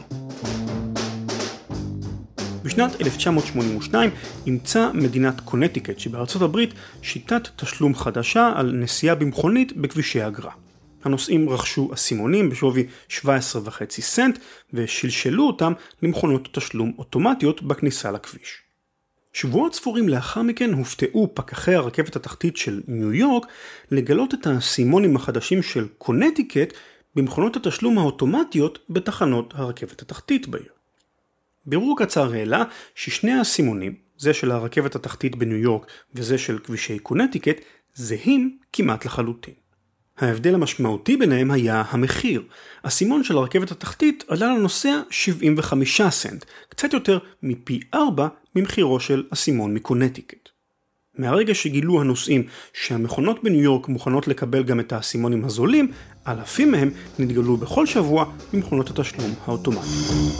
בשנת אלף תשע מאות שמונים ושתיים אימצה מדינת קונטיקט שבארצות הברית שיטת תשלום חדשה על נסיעה במכונית בכבישי אגרה. הנוסעים רכשו אסימונים בשווי שבע עשרה וחצי סנט ושלשלו אותם למכונות תשלום אוטומטיות בכניסה לכביש. שבועות ספורים לאחר מכן הופתעו פקחי הרכבת התחתית של ניו יורק לגלות את האסימונים החדשים של קונטיקט במכונות התשלום האוטומטיות בתחנות הרכבת התחתית בעיר. בירור קצר העלה ששני האסימונים, זה של הרכבת התחתית בניו יורק וזה של כבישי קונטיקט, זהים כמעט לחלוטין. ההבדל המשמעותי ביניהם היה המחיר. הסימון של הרכבת התחתית עלה לנוסע שבעים וחמישה סנט, קצת יותר מפי ארבע ממחירו של הסימון מקונטיקט. מהרגע שגילו הנוסעים שהמכונות בניו יורק מוכנות לקבל גם את האסימונים הזולים, אלפים מהם נתגלו בכל שבוע במכונות התשלום האוטומטיים.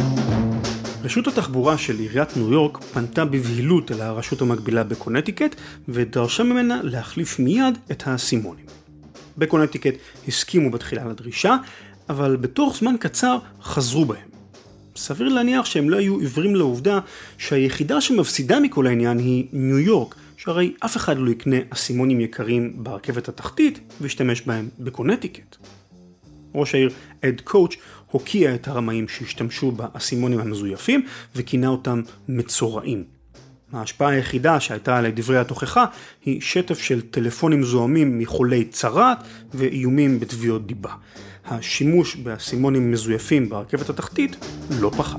רשות התחבורה של עיריית ניו יורק פנתה בבהילות אל הרשות המקבילה בקונטיקט ודרשה ממנה להחליף מיד את האסימונים. בקונטיקט הסכימו בתחילה לדרישה, אבל בתוך זמן קצר חזרו בהם. סביר להניח שהם לא היו עיוורים לעובדה שהיחידה שמפסידה מכל העניין היא ניו יורק, שהרי אף אחד לא יקנה אסימונים יקרים ברכבת התחתית וישתמש בהם בקונטיקט. ראש העיר אד קואץ' הוקיע את הרמאים שהשתמשו באסימונים המזויפים וכינה אותם מצורעים. ההשפעה היחידה שהייתה עלי דברי התוכחה היא שטף של טלפונים זוהמים מחולי צרעת ואיומים בתביעות דיבה. השימוש באסימונים מזויפים ברכבת התחתית לא פחת.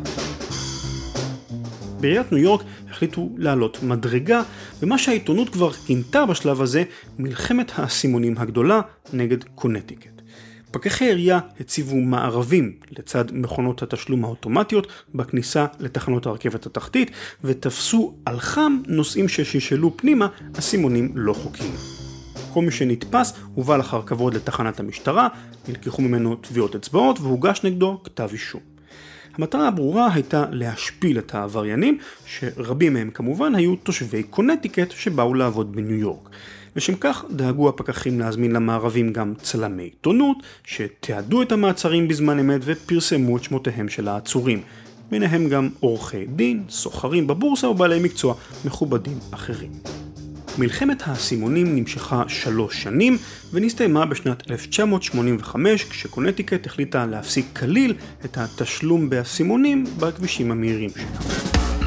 בעיריית ניו יורק החליטו לעלות מדרגה, ומה שהעיתונות כבר כינתה בשלב הזה מלחמת האסימונים הגדולה נגד קונטיקט. פקחי העירייה הציבו מערבים לצד מכונות התשלום האוטומטיות בכניסה לתחנות הרכבת התחתית, ותפסו על חם נוסעים ששישלו פנימה אסימונים לא חוקיים. כל מי שנתפס הובא לאחר כבוד לתחנת המשטרה, נלקחו ממנו טביעות אצבעות והוגש נגדו כתב אישום. המטרה הברורה הייתה להשפיל את העבריינים, שרבים מהם כמובן היו תושבי קונטיקט שבאו לעבוד בניו יורק. ושם כך דאגו הפקחים להזמין למערבים גם צלמי עיתונות, שתיעדו את המעצרים בזמן אמת ופרסמו את שמותיהם של העצורים. ביניהם גם עורכי דין, סוחרים בבורסה ובעלי מקצוע מכובדים אחרים. מלחמת האסימונים נמשכה שלוש שנים ונסתיימה בשנת אלף תשע מאות שמונים וחמש כשקונטיקט החליטה להפסיק כליל את התשלום באסימונים בכבישים המהירים שלה.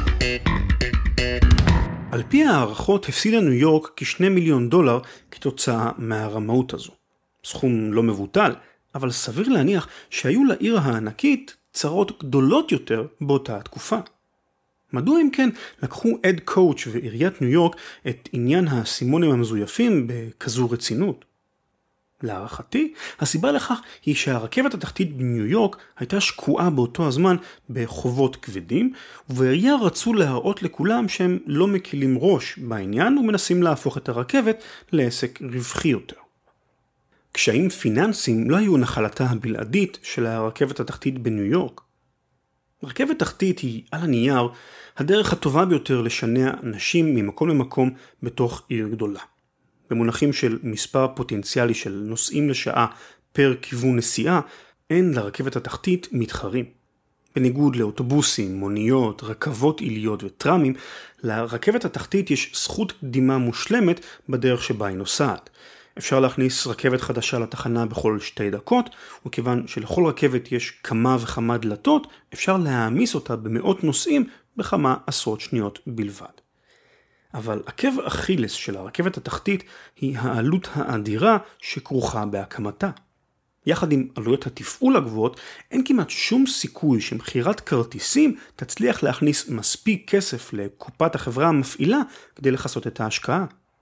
על פי הערכות הפסידה ניו יורק כשני מיליון דולר כתוצאה מהרמאות הזו. סכום לא מבוטל, אבל סביר להניח שהיו לעיר הענקית צרות גדולות יותר באותה התקופה. מדוע אם כן לקחו אד קואץ' ועיריית ניו יורק את עניין האסימונים המזויפים בכזו רצינות? להערכתי, הסיבה לכך היא שהרכבת התחתית בניו יורק הייתה שקועה באותו הזמן בחובות כבדים, ובעירייה רצו להראות לכולם שהם לא מקילים ראש בעניין ומנסים להפוך את הרכבת לעסק רווחי יותר. קשיים פיננסיים לא היו נחלתה הבלעדית של הרכבת התחתית בניו יורק. רכבת תחתית היא על הנייר הדרך הטובה ביותר לשנע אנשים ממקום למקום בתוך עיר גדולה. במונחים של מספר פוטנציאלי של נוסעים לשעה פר כיוון נסיעה, אין לרכבת התחתית מתחרים. בניגוד לאוטובוסים, מוניות, רכבות עיליות וטרמים, לרכבת התחתית יש זכות קדימה מושלמת בדרך שבה היא נוסעת. אפשר להכניס רכבת חדשה לתחנה בכל שתי דקות, וכיוון שלכל רכבת יש כמה וכמה דלתות, אפשר להעמיס אותה במאות נוסעים בכמה עשרות שניות בלבד. אבל עקב אכילס של הרכבת התחתית היא העלות האדירה שכרוכה בהקמתה. יחד עם עלויות התפעול הגבוהות, אין כמעט שום סיכוי שמחירת כרטיסים תצליח להכניס מספיק כסף לקופת החברה המפעילה כדי לחסות את ההשקעה.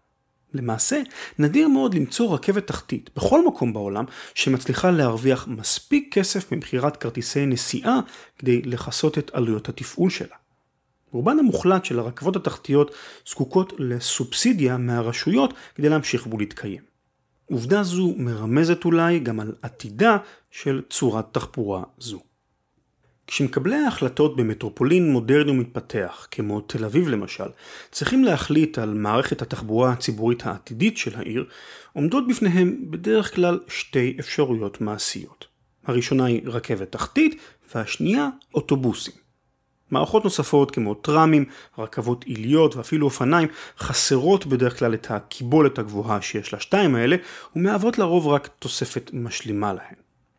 למעשה, נדיר מאוד למצוא רכבת תחתית בכל מקום בעולם שמצליחה להרוויח מספיק כסף ממחירת כרטיסי נסיעה כדי לחסות את עלויות התפעול שלה. רובן המוחלט של הרכבות התחתיות זקוקות לסובסידיה מהרשויות כדי להמשיך ולהתקיים. עובדה זו מרמזת אולי גם על עתידה של צורת תחבורה זו. כשמקבלי ההחלטות במטרופולין מודרני ומתפתח, כמו תל אביב למשל, צריכים להחליט על מערכת התחבורה הציבורית העתידית של העיר, עומדות בפניהם בדרך כלל שתי אפשרויות מעשיות. הראשונה היא רכבת תחתית, והשנייה אוטובוסים. מערכות נוספות כמו טרמים, רכבות עיליות ואפילו אופניים חסרות בדרך כלל את הקיבולת הגבוהה שיש לשתיים האלה, ומהוות לרוב רק תוספת משלימה להן.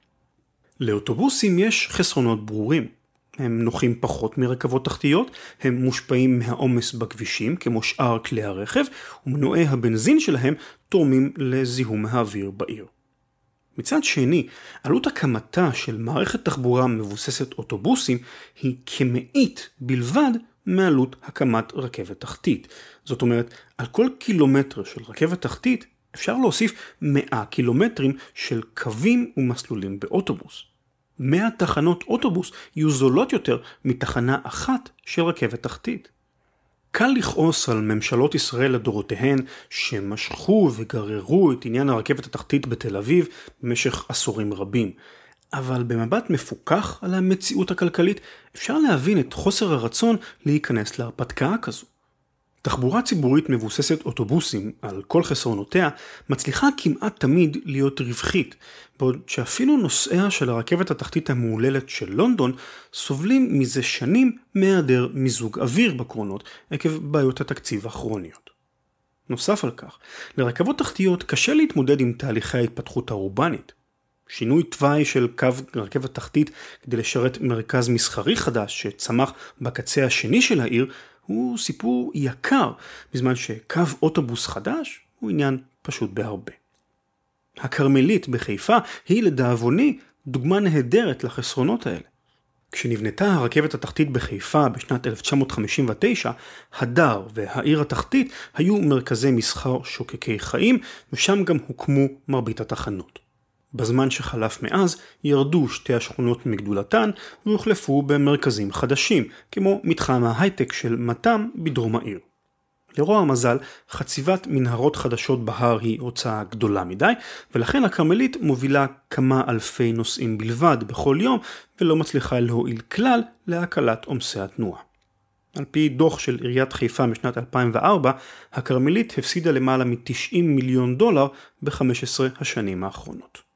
לאוטובוסים יש חסרונות ברורים. הם נוחים פחות מרכבות תחתיות, הם מושפעים מהעומס בכבישים כמו שאר כלי הרכב, ומנועי הבנזין שלהם תורמים לזיהום האוויר בעיר. מצד שני, עלות הקמתה של מערכת תחבורה מבוססת אוטובוסים היא כמאית בלבד מעלות הקמת רכבת תחתית. זאת אומרת, על כל קילומטר של רכבת תחתית אפשר להוסיף מאה קילומטרים של קווים ומסלולים באוטובוס. מאה תחנות אוטובוס יהיו זולות יותר מתחנה אחת של רכבת תחתית. קל לכעוס על ממשלות ישראל לדורותיהן שמשכו וגררו את עניין הרכבת התחתית בתל אביב במשך עשורים רבים. אבל במבט מפוקח על המציאות הכלכלית אפשר להבין את חוסר הרצון להיכנס להרפתקה כזו. תחבורה ציבורית מבוססת אוטובוסים על כל חסרונותיה מצליחה כמעט תמיד להיות רווחית, בעוד שאפילו נוסעיה של הרכבת התחתית המעוללת של לונדון סובלים מזה שנים מהיעדר מיזוג אוויר בקרונות עקב בעיות התקציב הכרוניות. נוסף על כך, לרכבות תחתיות קשה להתמודד עם תהליכי ההתפתחות האורבנית. שינוי תוואי של קו רכבת תחתית כדי לשרת מרכז מסחרי חדש שצמח בקצה השני של העיר הוא סיפור יקר, בזמן שקו אוטובוס חדש הוא עניין פשוט בהרבה. הכרמלית בחיפה היא לדאבוני דוגמה נהדרת לחסרונות האלה. כשנבנתה הרכבת התחתית בחיפה בשנת אלף תשע מאות חמישים ותשע, הדר והעיר התחתית היו מרכזי מסחר שוקקי חיים, ושם גם הוקמו מרבית התחנות. בזמן שחלף מאז ירדו שתי השכונות מגדולתן והוחלפו במרכזים חדשים, כמו מתחם ההייטק של מתם בדרום העיר. לרוע המזל, חציבת מנהרות חדשות בהר היא הוצאה גדולה מדי, ולכן הכרמלית מובילה כמה אלפי נוסעים בלבד בכל יום, ולא מצליחה להועיל כלל להקלת עומסי התנועה. על פי דוח של עיריית חיפה משנת אלפיים וארבע, הכרמלית הפסידה למעלה מ-תשעים מיליון דולר ב-חמש עשרה השנים האחרונות.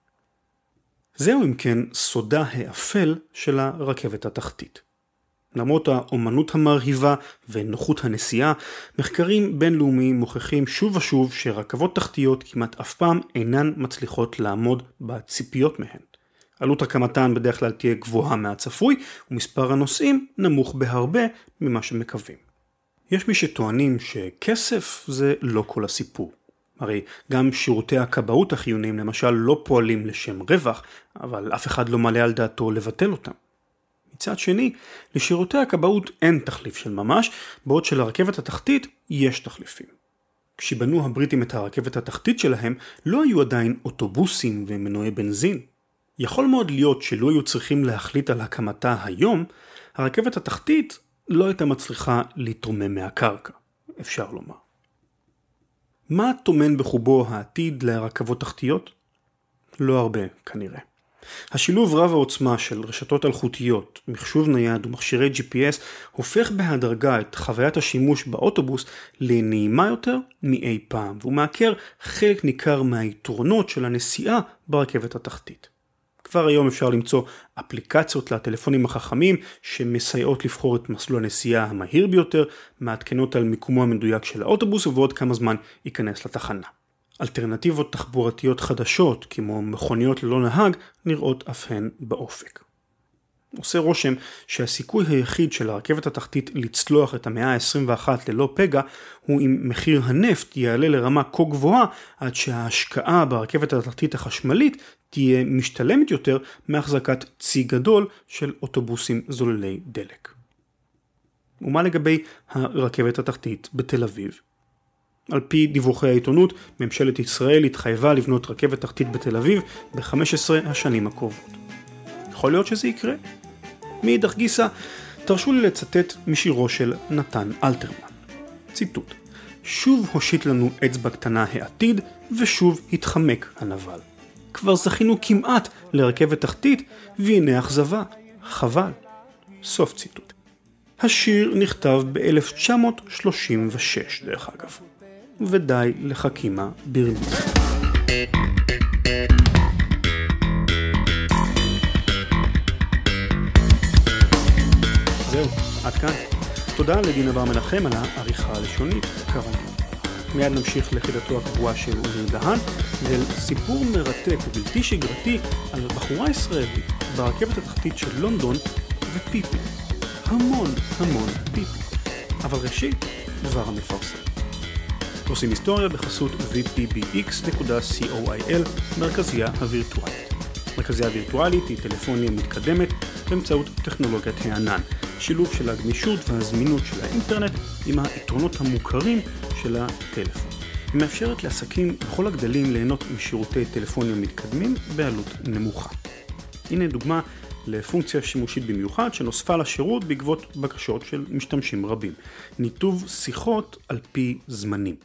זהו אם כן סודה האפל של הרכבת התחתית. למרות האומנות המרהיבה ונוחות הנסיעה, מחקרים בינלאומיים מוכיחים שוב ושוב שרכבות תחתיות כמעט אף פעם אינן מצליחות לעמוד בציפיות מהן. עלות הקמתן בדרך כלל תהיה גבוהה מהצפוי, ומספר הנוסעים נמוך בהרבה ממה שמקווים. יש מי שטוענים שכסף זה לא כל הסיפור. הרי גם שירותי הכבאות החיוניים למשל לא פועלים לשם רווח, אבל אף אחד לא מעלה על דעתו לבטל אותם. מצד שני, לשירותי הכבאות אין תחליף של ממש, בעוד שלרכבת התחתית יש תחליפים. כשבנו הבריטים את הרכבת התחתית שלהם, לא היו עדיין אוטובוסים ומנועי בנזין. יכול מאוד להיות שלא היו צריכים להחליט על הקמתה היום, הרכבת התחתית לא הייתה מצליחה להתרומם מהקרקע, אפשר לומר. מה טומן בחובו העתיד לרכבות תחתיות? לא הרבה, כנראה. השילוב רב העוצמה של רשתות אלחוטיות, מחשוב נייד ומכשירי ג'י פי אס הופך בהדרגה את חוויית השימוש באוטובוס לנעימה יותר מאי פעם, והוא מעקר חלק ניכר מהיתרונות של הנסיעה ברכבת התחתית. כבר היום אפשר למצוא אפליקציות לטלפונים החכמים שמסייעות לבחור את מסלול הנסיעה המהיר ביותר, מעדכנות על מיקומו המדויק של האוטובוס ובעוד כמה זמן ייכנס לתחנה. אלטרנטיבות תחבורתיות חדשות, כמו מכוניות ללא נהג, נראות אף הן באופק. עושה רושם שהסיכוי היחיד של הרכבת התחתית לצלוח את המאה ה-עשרים ואחת ללא פגע, הוא אם מחיר הנפט יעלה לרמה כה גבוהה, עד שההשקעה ברכבת התחתית החשמלית תהיה משתלמת יותר מהחזקת צי גדול של אוטובוסים זוללי דלק. ומה לגבי הרכבת התחתית בתל אביב? על פי דיווחי העיתונות, ממשלת ישראל התחייבה לבנות רכבת תחתית בתל אביב ב-חמש עשרה השנים הקרובות. יכול להיות שזה יקרה? מאידך גיסא, תרשו לי לצטט משירו של נתן אלתרמן. ציטוט: שוב הושיט לנו אצבע קטנה העתיד, ושוב התחמק הנבל. כבר זכינו כמעט לרכבת תחתית, והנה אכזבה. חבל. סוף ציטוט. השיר נכתב ב-אלף תשע מאות שלושים ושש דרך אגב. ודי לחכימה ברמיז. זהו, עד כאן. תודה לדינה בר מנחם על העריכה הלשונית, כרגיל. מיד נמשיך לחידתו הקבועה של ניר דהן, ואל סיפור מרתק ובלתי שגרתי על בחורה ישראלית ברכבת התחתית של לונדון ופיפי. המון המון פיפי. אבל ראשית, דבר המפרסם. עושים היסטוריה בחסות וי פי בי אקס נקודה קו איי אל, מרכזייה הווירטואלית. מרכזייה הווירטואלית היא טלפוניה מתקדמת באמצעות טכנולוגיית הענן, שילוב של הגמישות והזמינות של האינטרנט עם היתרונות המוכרים של הטלפון. היא מאפשרת לעסקים בכל הגדלים ליהנות משירותי טלפוניה מתקדמים בעלות נמוכה. הנה דוגמה לפונקציה שימושית במיוחד שנוספה לשירות בעקבות בקשות של משתמשים רבים. ניתוב שיחות על פי זמנים.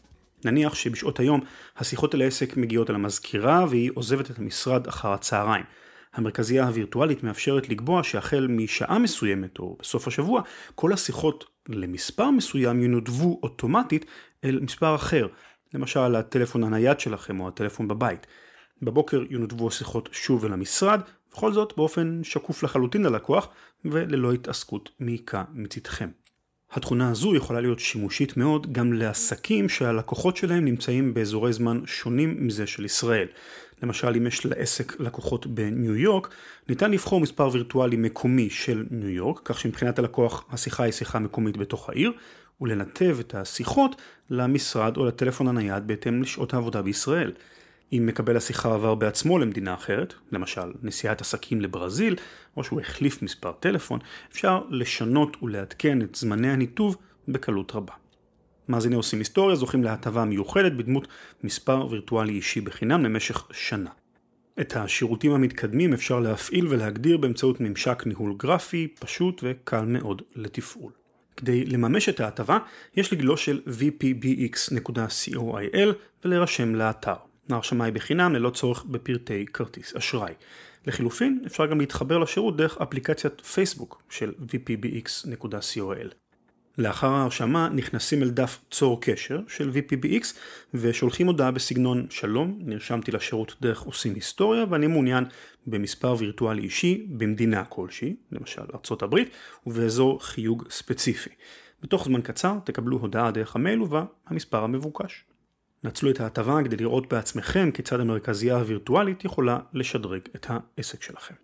נניח שבשעות היום השיחות אל העסק מגיעות על המזכירה והיא עוזבת את המשרד אחר הצהריים. המרכזייה הווירטואלית מאפשרת לקבוע שהחל משעה מסוימת או בסוף השבוע, כל השיחות למספר מסוים ינותבו אוטומטית אל מספר אחר, למשל הטלפון הנייד שלכם או הטלפון בבית. בבוקר ינותבו השיחות שוב אל המשרד, וכל זאת באופן שקוף לחלוטין ללקוח וללא התעסקות מעיקה מצדכם. התכונה הזו יכולה להיות שימושית מאוד גם לעסקים שהלקוחות שלהם נמצאים באזורי זמן שונים מזה של ישראל. למשל, אם יש לעסק לקוחות בניו יורק, ניתן לבחור מספר וירטואלי מקומי של ניו יורק, כך שמבחינת הלקוח השיחה היא שיחה מקומית בתוך העיר, ולנתב את השיחות למשרד או לטלפון הנייד בהתאם לשעות העבודה בישראל. אם מקבל השיחה עבר בעצמו למדינה אחרת, למשל נסיעת עסקים לברזיל, או שהוא החליף מספר טלפון, אפשר לשנות ולעדכן את זמני הניתוב בקלות רבה. מאזיני עושים היסטוריה זוכים להטבה מיוחדת בדמות מספר וירטואלי אישי בחינם למשך שנה. את השירותים המתקדמים אפשר להפעיל ולהגדיר באמצעות ממשק ניהול גרפי, פשוט וקל מאוד לתפעול. כדי לממש את ההטבה, יש לגלוש של וי פי בי אקס נקודה קו איי אל ולהירשם לאתר. ההרשמה היא בחינם ללא צורך בפרטי כרטיס אשראי. לחילופין, אפשר גם להתחבר לשירות דרך אפליקציית פייסבוק של וי פי בי אקס נקודה קו איי אל. לאחר ההרשמה נכנסים אל דף צור קשר של וי פי בי אקס ושולחים הודעה בסגנון שלום, נרשמתי לשירות דרך עושים היסטוריה ואני מעוניין במספר וירטואלי אישי במדינה כלשהי, למשל ארצות הברית, ובאזור חיוג ספציפי. בתוך זמן קצר תקבלו הודעה דרך המייל ובה המספר המבוקש. נצלו את ההטבה כדי לראות בעצמכם כיצד המרכזייה הווירטואלית יכולה לשדרג את העסק שלכם.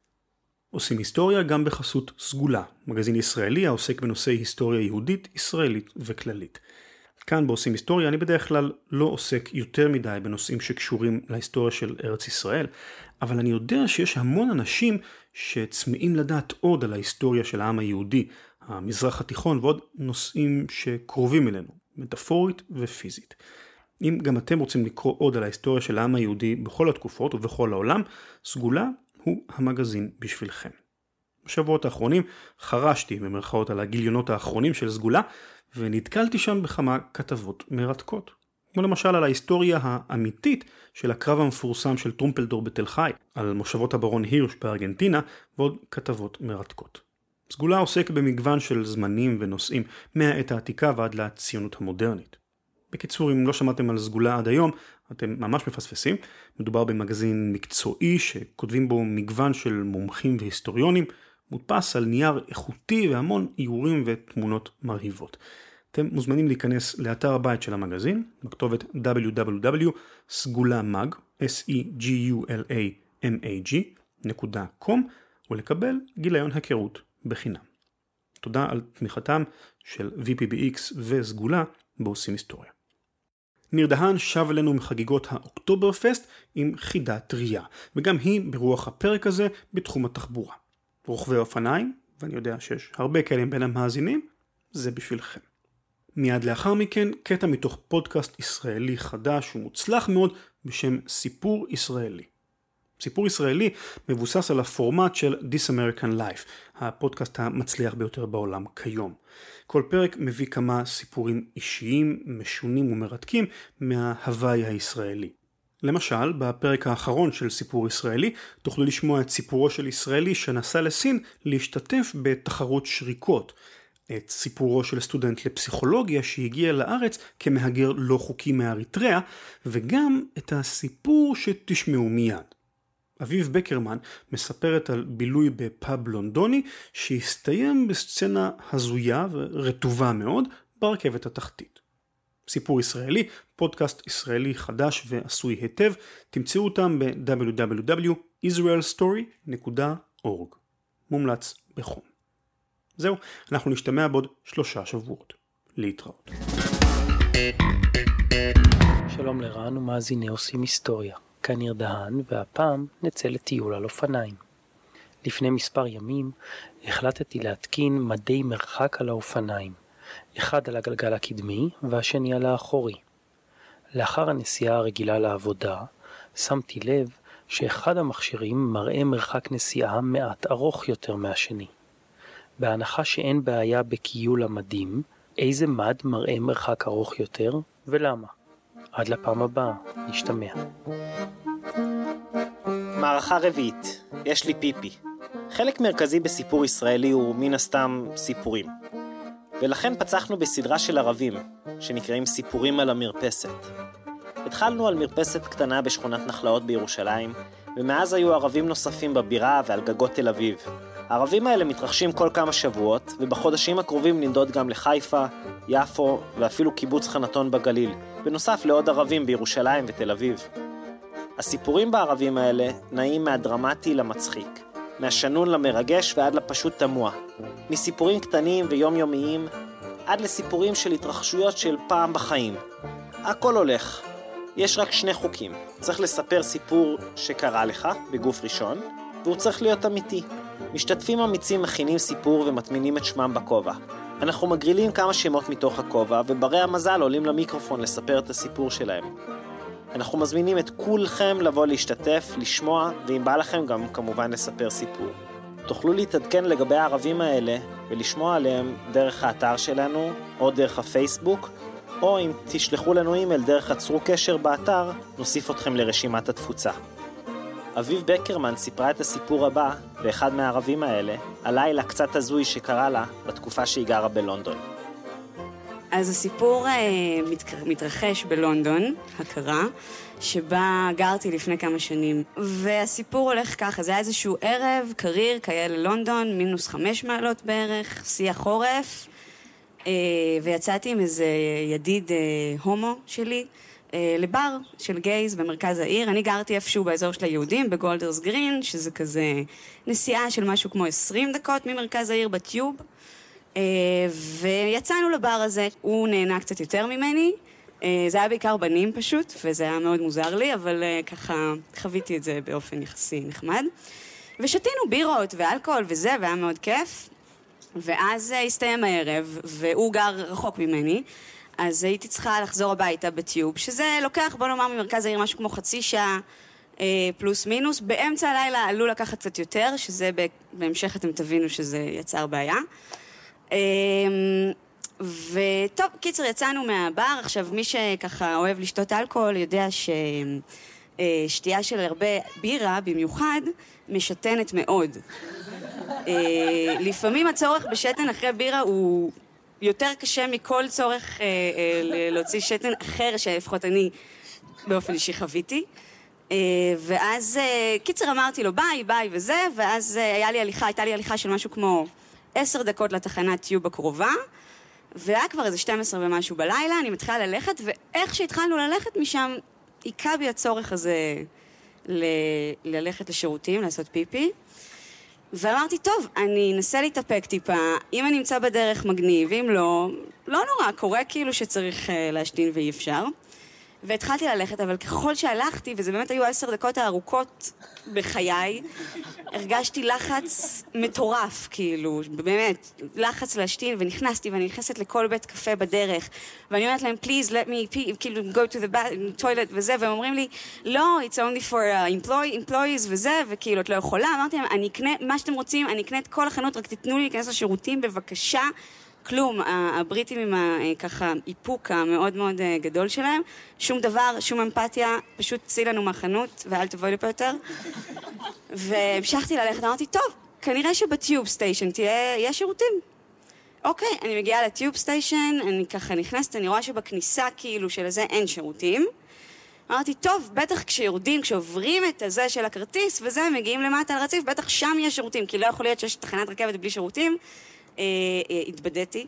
עושים היסטוריה גם בחסות סגולה, מגזין ישראלי העוסק בנושאי היסטוריה יהודית, ישראלית וכללית. כאן בעושים היסטוריה אני בדרך כלל לא עוסק יותר מדי בנושאים שקשורים להיסטוריה של ארץ ישראל, אבל אני יודע שיש המון אנשים שצמאים לדעת עוד על ההיסטוריה של העם היהודי, המזרח התיכון ועוד נושאים שקרובים אלינו, מטאפורית ופיזית. אם גם אתם רוצים לקרוא עוד על ההיסטוריה של העם היהודי בכל התקופות ובכל העולם, סגולה הוא המגזין בשבילכם. בשבועות האחרונים חרשתי במרכאות על הגיליונות האחרונים של סגולה, ונתקלתי שם בכמה כתבות מרתקות. כמו למשל על ההיסטוריה האמיתית של הקרב המפורסם של טרומפלדור בתל חי, על מושבות הברון הירש בארגנטינה, ועוד כתבות מרתקות. סגולה עוסק במגוון של זמנים ונושאים מהעת העתיקה ועד לציונות המודרנית. בקיצור, אם לא שמעתם על סגולה עד היום, אתם ממש מפספסים. מדובר במגזין מקצועי שכותבים בו מגוון של מומחים והיסטוריונים, מודפס על נייר איכותי והמון איורים ותמונות מרהיבות. אתם מוזמנים להיכנס לאתר הבית של המגזין, בכתובת דאבליו דאבליו דאבליו נקודה סגולה מג נקודה קום ולקבל גיליון היכרות בחינם. תודה על תמיכתם של וי פי בי אקס וסגולה בעושים היסטוריה. ניר דהן שב אלינו מחגיגות האוקטובר פסט עם חידה טריה, וגם היא ברוח הפרק הזה בתחום התחבורה. רוכבי אופניים, ואני יודע שיש הרבה כאלה בין המאזינים, זה בשבילכם. מיד לאחר מכן, קטע מתוך פודקאסט ישראלי חדש ומוצלח מאוד בשם סיפור ישראלי. סיפור ישראלי מבוסס על הפורמט של This American Life, הפודקאסט המצליח ביותר בעולם כיום. כל פרק מביא כמה סיפורים אישיים, משונים ומרתקים מההוואי הישראלי. למשל, בפרק האחרון של סיפור ישראלי, תוכלו לשמוע את סיפורו של ישראלי שנסע לסין להשתתף בתחרות שריקות, את סיפורו של סטודנט לפסיכולוגיה שהגיע לארץ כמהגר לא חוקי מאריתריאה, וגם את הסיפור שתשמעו מיד. אביב בקרמן מספרת על בילוי בפאב לונדוני שהסתיים בסצנה הזויה ורטובה מאוד ברכבת התחתית. סיפור ישראלי, פודקאסט ישראלי חדש ועשוי היטב, תמצאו אותם ב-דאבליו דאבליו דאבליו נקודה ישראל סטורי נקודה אורג. מומלץ בחום. זהו, אנחנו נשתמע בעוד שלושה שבועות. להתראות. שלום לרן ומאזיני עושים היסטוריה. כאן ניר דהן, והפעם נצא לטיול על אופניים. לפני מספר ימים החלטתי להתקין מדי מרחק על האופניים, אחד על הגלגל הקדמי והשני על האחורי. לאחר הנסיעה הרגילה לעבודה, שמתי לב שאחד המכשירים מראה מרחק נסיעה מעט ארוך יותר מהשני. בהנחה שאין בעיה בקיול המדים, איזה מד מראה מרחק ארוך יותר ולמה? עד לפעם הבאה, נשתמע. מערכה רביעית, יש לי פיפי. חלק מרכזי בסיפור ישראלי הוא מן הסתם סיפורים. ולכן פצחנו בסדרה של ערבים, שנקראים סיפורים על המרפסת. התחלנו על מרפסת קטנה בשכונת נחלאות בירושלים, ומאז היו ערבים נוספים בבירה ועל גגות תל אביב. הערבים האלה מתרחשים כל כמה שבועות, ובחודשים הקרובים ננדוד גם לחיפה, יפו ואפילו קיבוץ חנתון בגליל, בנוסף לעוד ערבים בירושלים ותל אביב. הסיפורים בערבים האלה נעים מהדרמטי למצחיק, מהשנון למרגש ועד לפשוט תמוה, מסיפורים קטנים ויומיומיים עד לסיפורים של התרחשויות של פעם בחיים. הכל הולך. יש רק שני חוקים. צריך לספר סיפור שקרה לך בגוף ראשון, והוא צריך להיות אמיתי. משתתפים אמיצים מכינים סיפור ומטמינים את שמם בכובע. אנחנו מגרילים כמה שמות מתוך הכובע, וברי המזל עולים למיקרופון לספר את הסיפור שלהם. אנחנו מזמינים את כולכם לבוא להשתתף, לשמוע, ואם בא לכם גם כמובן לספר סיפור. תוכלו להתעדכן לגבי הערבים האלה ולשמוע עליהם דרך האתר שלנו, או דרך הפייסבוק, או אם תשלחו לנו אימייל דרך עצרו קשר באתר, נוסיף אתכם לרשימת התפוצה. אביב בקרמן סיפרה את הסיפור הבא לאחד מהערבים האלה, הלילה קצת הזוי שקרה לה בתקופה שהיא גרה בלונדון. אז הסיפור אה, מת, מתרחש בלונדון, הכרה, שבה גרתי לפני כמה שנים. והסיפור הולך ככה, זה היה איזשהו ערב, קריר, קהיה ללונדון, מינוס חמש מעלות בערך, שיא החורף, אה, ויצאתי עם איזה ידיד אה, הומו שלי, אה, לבר של גייז במרכז העיר. אני גרתי איפשהו באזור של היהודים, בגולדרס גרין, שזה כזה נסיעה של משהו כמו עשרים דקות ממרכז העיר בטיוב. Uh, ויצאנו לבר הזה, הוא נהנה קצת יותר ממני, uh, זה היה בעיקר בנים פשוט, וזה היה מאוד מוזר לי, אבל uh, ככה חוויתי את זה באופן יחסי נחמד. ושתינו בירות ואלכוהול וזה, והיה מאוד כיף. ואז uh, הסתיים הערב, והוא גר רחוק ממני, אז הייתי צריכה לחזור הביתה בטיוב, שזה לוקח, בוא נאמר, ממרכז העיר משהו כמו חצי שעה, uh, פלוס מינוס. באמצע הלילה עלו לקחת קצת יותר, שזה בהמשך אתם תבינו שזה יצר בעיה. וטוב, קיצר, יצאנו מהבר. עכשיו, מי שככה אוהב לשתות אלכוהול יודע ששתייה של הרבה בירה במיוחד משתנת מאוד. לפעמים הצורך בשתן אחרי בירה הוא יותר קשה מכל צורך להוציא שתן אחר שלפחות אני באופן אישי חוויתי. ואז קיצר אמרתי לו ביי ביי וזה, ואז היה לי הליכה, הייתה לי הליכה של משהו כמו עשר דקות לתחנת טיוב הקרובה, והיה כבר איזה שתים עשרה ומשהו בלילה, אני מתחילה ללכת, ואיך שהתחלנו ללכת משם, עיקה בי הצורך הזה ל- ללכת לשירותים, לעשות פיפי, ואמרתי, טוב, אני אנסה להתאפק טיפה, אם אני נמצא בדרך מגניב, אם לא, לא נורא, קורה כאילו שצריך להשתין ואי אפשר, והתחלתי ללכת, אבל ככל שהלכתי, וזה באמת היו עשר דקות הארוכות בחיי, הרגשתי לחץ מטורף, כאילו, באמת, לחץ להשתין, ונכנסתי, ואני נכנסת לכל בית קפה בדרך, ואני אומרת להם, please let me, כאילו, go to the toilet וזה, והם אומרים לי, לא, it's only for uh, employ, employees וזה, וכאילו, את לא יכולה, אמרתי להם, אני אקנה מה שאתם רוצים, אני אקנה את כל החנות, רק תתנו לי להיכנס לשירותים, בבקשה, כלום, הבריטים עם ככה איפוק המאוד מאוד גדול שלהם, שום דבר, שום אמפתיה, פשוט צאי לנו מהחנות ואל תבואי לפה יותר. והמשכתי ללכת, אמרתי, טוב, כנראה שבטיוב סטיישן תהיה, יש שירותים. אוקיי, אני מגיעה לטיוב סטיישן, אני ככה נכנסת, אני רואה שבכניסה כאילו של זה אין שירותים. אמרתי, טוב, בטח כשיורדים, כשעוברים את הזה של הכרטיס וזה, מגיעים למטה על רציף, בטח שם יש שירותים, כי לא יכול להיות שיש תחנת רכבת בלי שירותים. התבדיתי.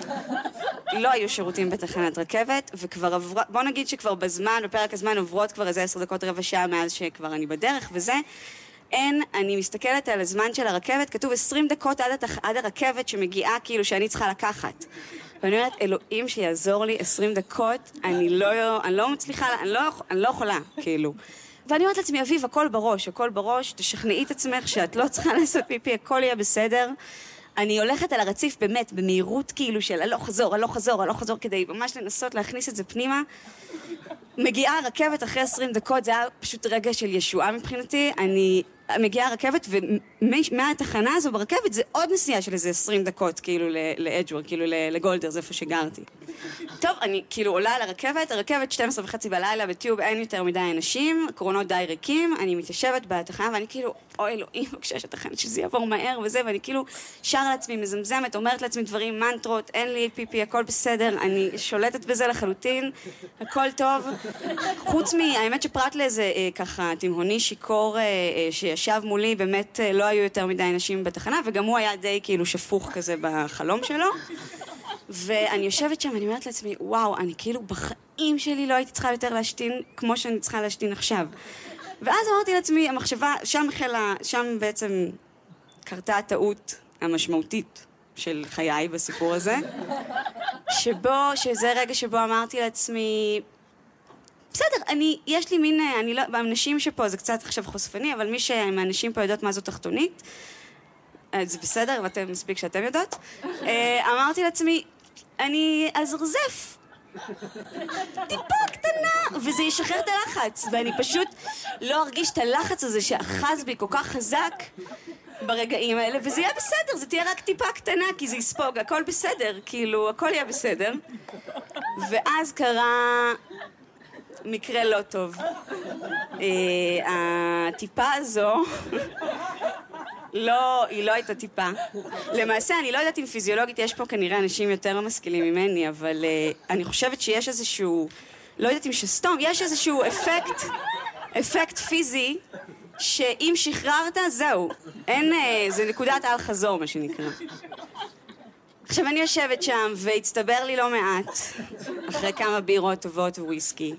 לא היו שירותים בתחנת רכבת, וכבר עברה, בוא נגיד שכבר בזמן, בפרק הזמן עוברות כבר איזה עשר דקות רבע שעה מאז שכבר אני בדרך, וזה, אין, אני מסתכלת על הזמן של הרכבת, כתוב עשרים דקות עד, התח, עד הרכבת שמגיעה כאילו שאני צריכה לקחת. ואני אומרת, אלוהים שיעזור לי עשרים דקות, אני לא, אני לא מצליחה, אני לא, אני לא יכולה, כאילו. ואני אומרת לעצמי, אביב, הכל בראש, הכל בראש, תשכנעי את עצמך שאת לא צריכה לעשות פיפי, הכל יהיה בסדר. אני הולכת על הרציף באמת, במהירות כאילו של הלוך חזור, הלוך חזור, הלוך חזור, כדי ממש לנסות להכניס את זה פנימה. מגיעה הרכבת אחרי עשרים דקות, זה היה פשוט רגע של ישועה מבחינתי. אני מגיעה הרכבת, ומהתחנה הזו ברכבת זה עוד נסיעה של איזה עשרים דקות, כאילו לאדג'וור, כאילו לגולדר, זה איפה שגרתי. טוב, אני כאילו עולה על הרכבת, הרכבת שתים עשרה וחצי בלילה, בטיוב אין יותר מדי אנשים, קרונות די ריקים, אני מתיישבת בתחנה, ואני כאילו, אוי אלוהים, בבקשה שתחנת שזה יעבור מהר וזה, ואני כאילו שר לעצמי, מזמזמת, אומרת לעצמי דברים, מנטרות, אין לי פיפי, הכל בסדר, אני שולטת בזה לחלוטין, הכל טוב. חוץ מהאמת שפרט לאיזה ככה תימהוני שיקור שישב מולי, באמת לא היו יותר מדי אנשים בתחנה, וגם הוא היה די כאילו שפוך כזה בחלום שלו. ואני יושבת שם, אני אומרת לעצמי, וואו, אני כאילו בחיים שלי לא הייתי צריכה יותר להשתין כמו שאני צריכה להשתין עכשיו. ואז אמרתי לעצמי, המחשבה, שם החלה, שם בעצם קרתה הטעות המשמעותית של חיי בסיפור הזה, שבו, שזה רגע שבו אמרתי לעצמי, בסדר, אני, יש לי מין, אני לא, באנשים שפה, זה קצת עכשיו חושפני, אבל מי שהאנשים פה יודעות מה זו תחתונית, זה בסדר, ואתם מספיק שאתם יודעות. אמרתי לעצמי, אני אזרזף. טיפה קטנה, וזה ישחרר את הלחץ, ואני פשוט לא ארגיש את הלחץ הזה שאחז בי כל כך חזק ברגעים האלה, וזה יהיה בסדר, זה תהיה רק טיפה קטנה, כי זה יספוג, הכל בסדר, כאילו, הכל יהיה בסדר. ואז קרה מקרה לא טוב. הטיפה הזו לא, היא לא הייתה טיפה. למעשה, אני לא יודעת אם פיזיולוגית יש פה כנראה אנשים יותר משכילים ממני, אבל uh, אני חושבת שיש איזשהו, לא יודעת אם שסתום, יש איזשהו אפקט, אפקט פיזי, שאם שחררת, זהו. אין, uh, זה נקודת על חזור, מה שנקרא. עכשיו, אני יושבת שם, והצטבר לי לא מעט, אחרי כמה בירות טובות וויסקי,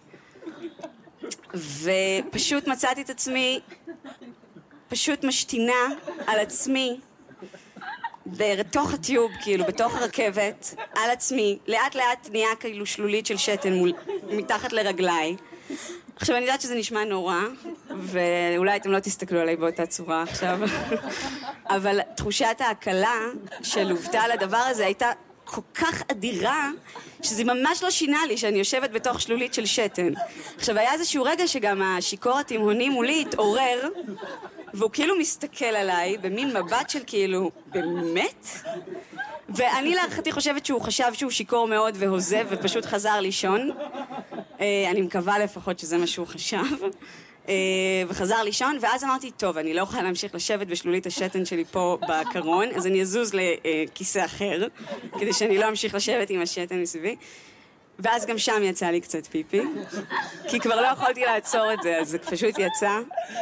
ופשוט מצאתי את עצמי, פשוט משתינה על עצמי, בתוך הטיוב, כאילו, בתוך הרכבת, על עצמי, לאט לאט נהיה כאילו שלולית של שתן מול, מתחת לרגליי. עכשיו, אני יודעת שזה נשמע נורא, ואולי אתם לא תסתכלו עליי באותה צורה עכשיו, אבל תחושת ההקלה שלובטה על הדבר הזה הייתה כל כך אדירה, שזה ממש לא שינה לי שאני יושבת בתוך שלולית של שתן. עכשיו, היה איזשהו רגע שגם השיקור התימהוני מולי התעורר, והוא כאילו מסתכל עליי במין מבט של כאילו, באמת? ואני להערכתי חושבת שהוא חשב שהוא שיקור מאוד והוזב ופשוט חזר לישון. אני מקווה לפחות שזה מה שהוא חשב. וחזר לישון, ואז אמרתי, טוב, אני לא יכולה להמשיך לשבת בשלולית השתן שלי פה בקרון, אז אני אזוז לכיסא אחר, כדי שאני לא אמשיך לשבת עם השתן מסביבי. ואז גם שם יצא לי קצת פיפי, כי כבר לא יכולתי לעצור את זה, אז זה פשוט יצא.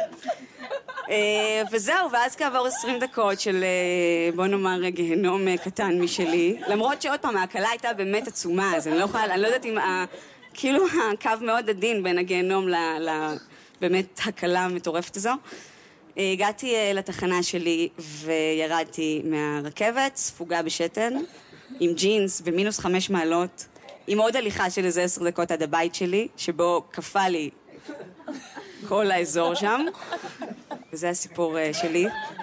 וזהו, ואז כעבור עשרים דקות של, בוא נאמר, גהנום קטן משלי, למרות שעוד פעם, ההקלה הייתה באמת עצומה, אז אני לא יכולה, אני לא יודעת אם ה, כאילו הקו מאוד עדין בין הגהנום ל, ל, באמת הקלה המטורפת הזו. הגעתי לתחנה שלי וירדתי מהרכבת, ספוגה בשתן, עם ג'ינס במינוס חמש מעלות, עם עוד הליכה של איזה עשר דקות עד הבית שלי, שבו קפה לי כל האזור שם, וזה הסיפור שלי.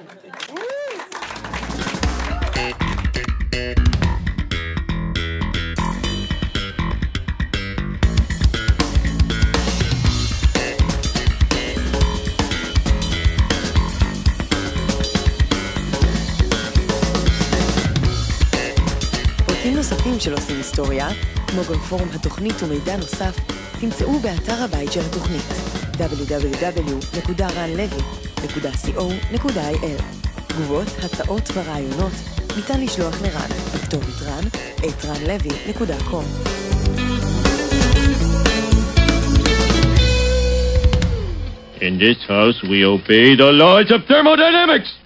פרקים נוספים של עושים היסטוריה, כמו גם פורום התוכנית ומידע נוסף, תמצאו באתר הבית של התוכנית דאבליו דאבליו דאבליו נקודה רן לוי נקודה סי או נקודה איי אל. תגובות, הצעות ורעיונות ניתן לשלוח לרן בכתובת רן את רן לוי נקודה קום. In this house we obey the laws of thermodynamics.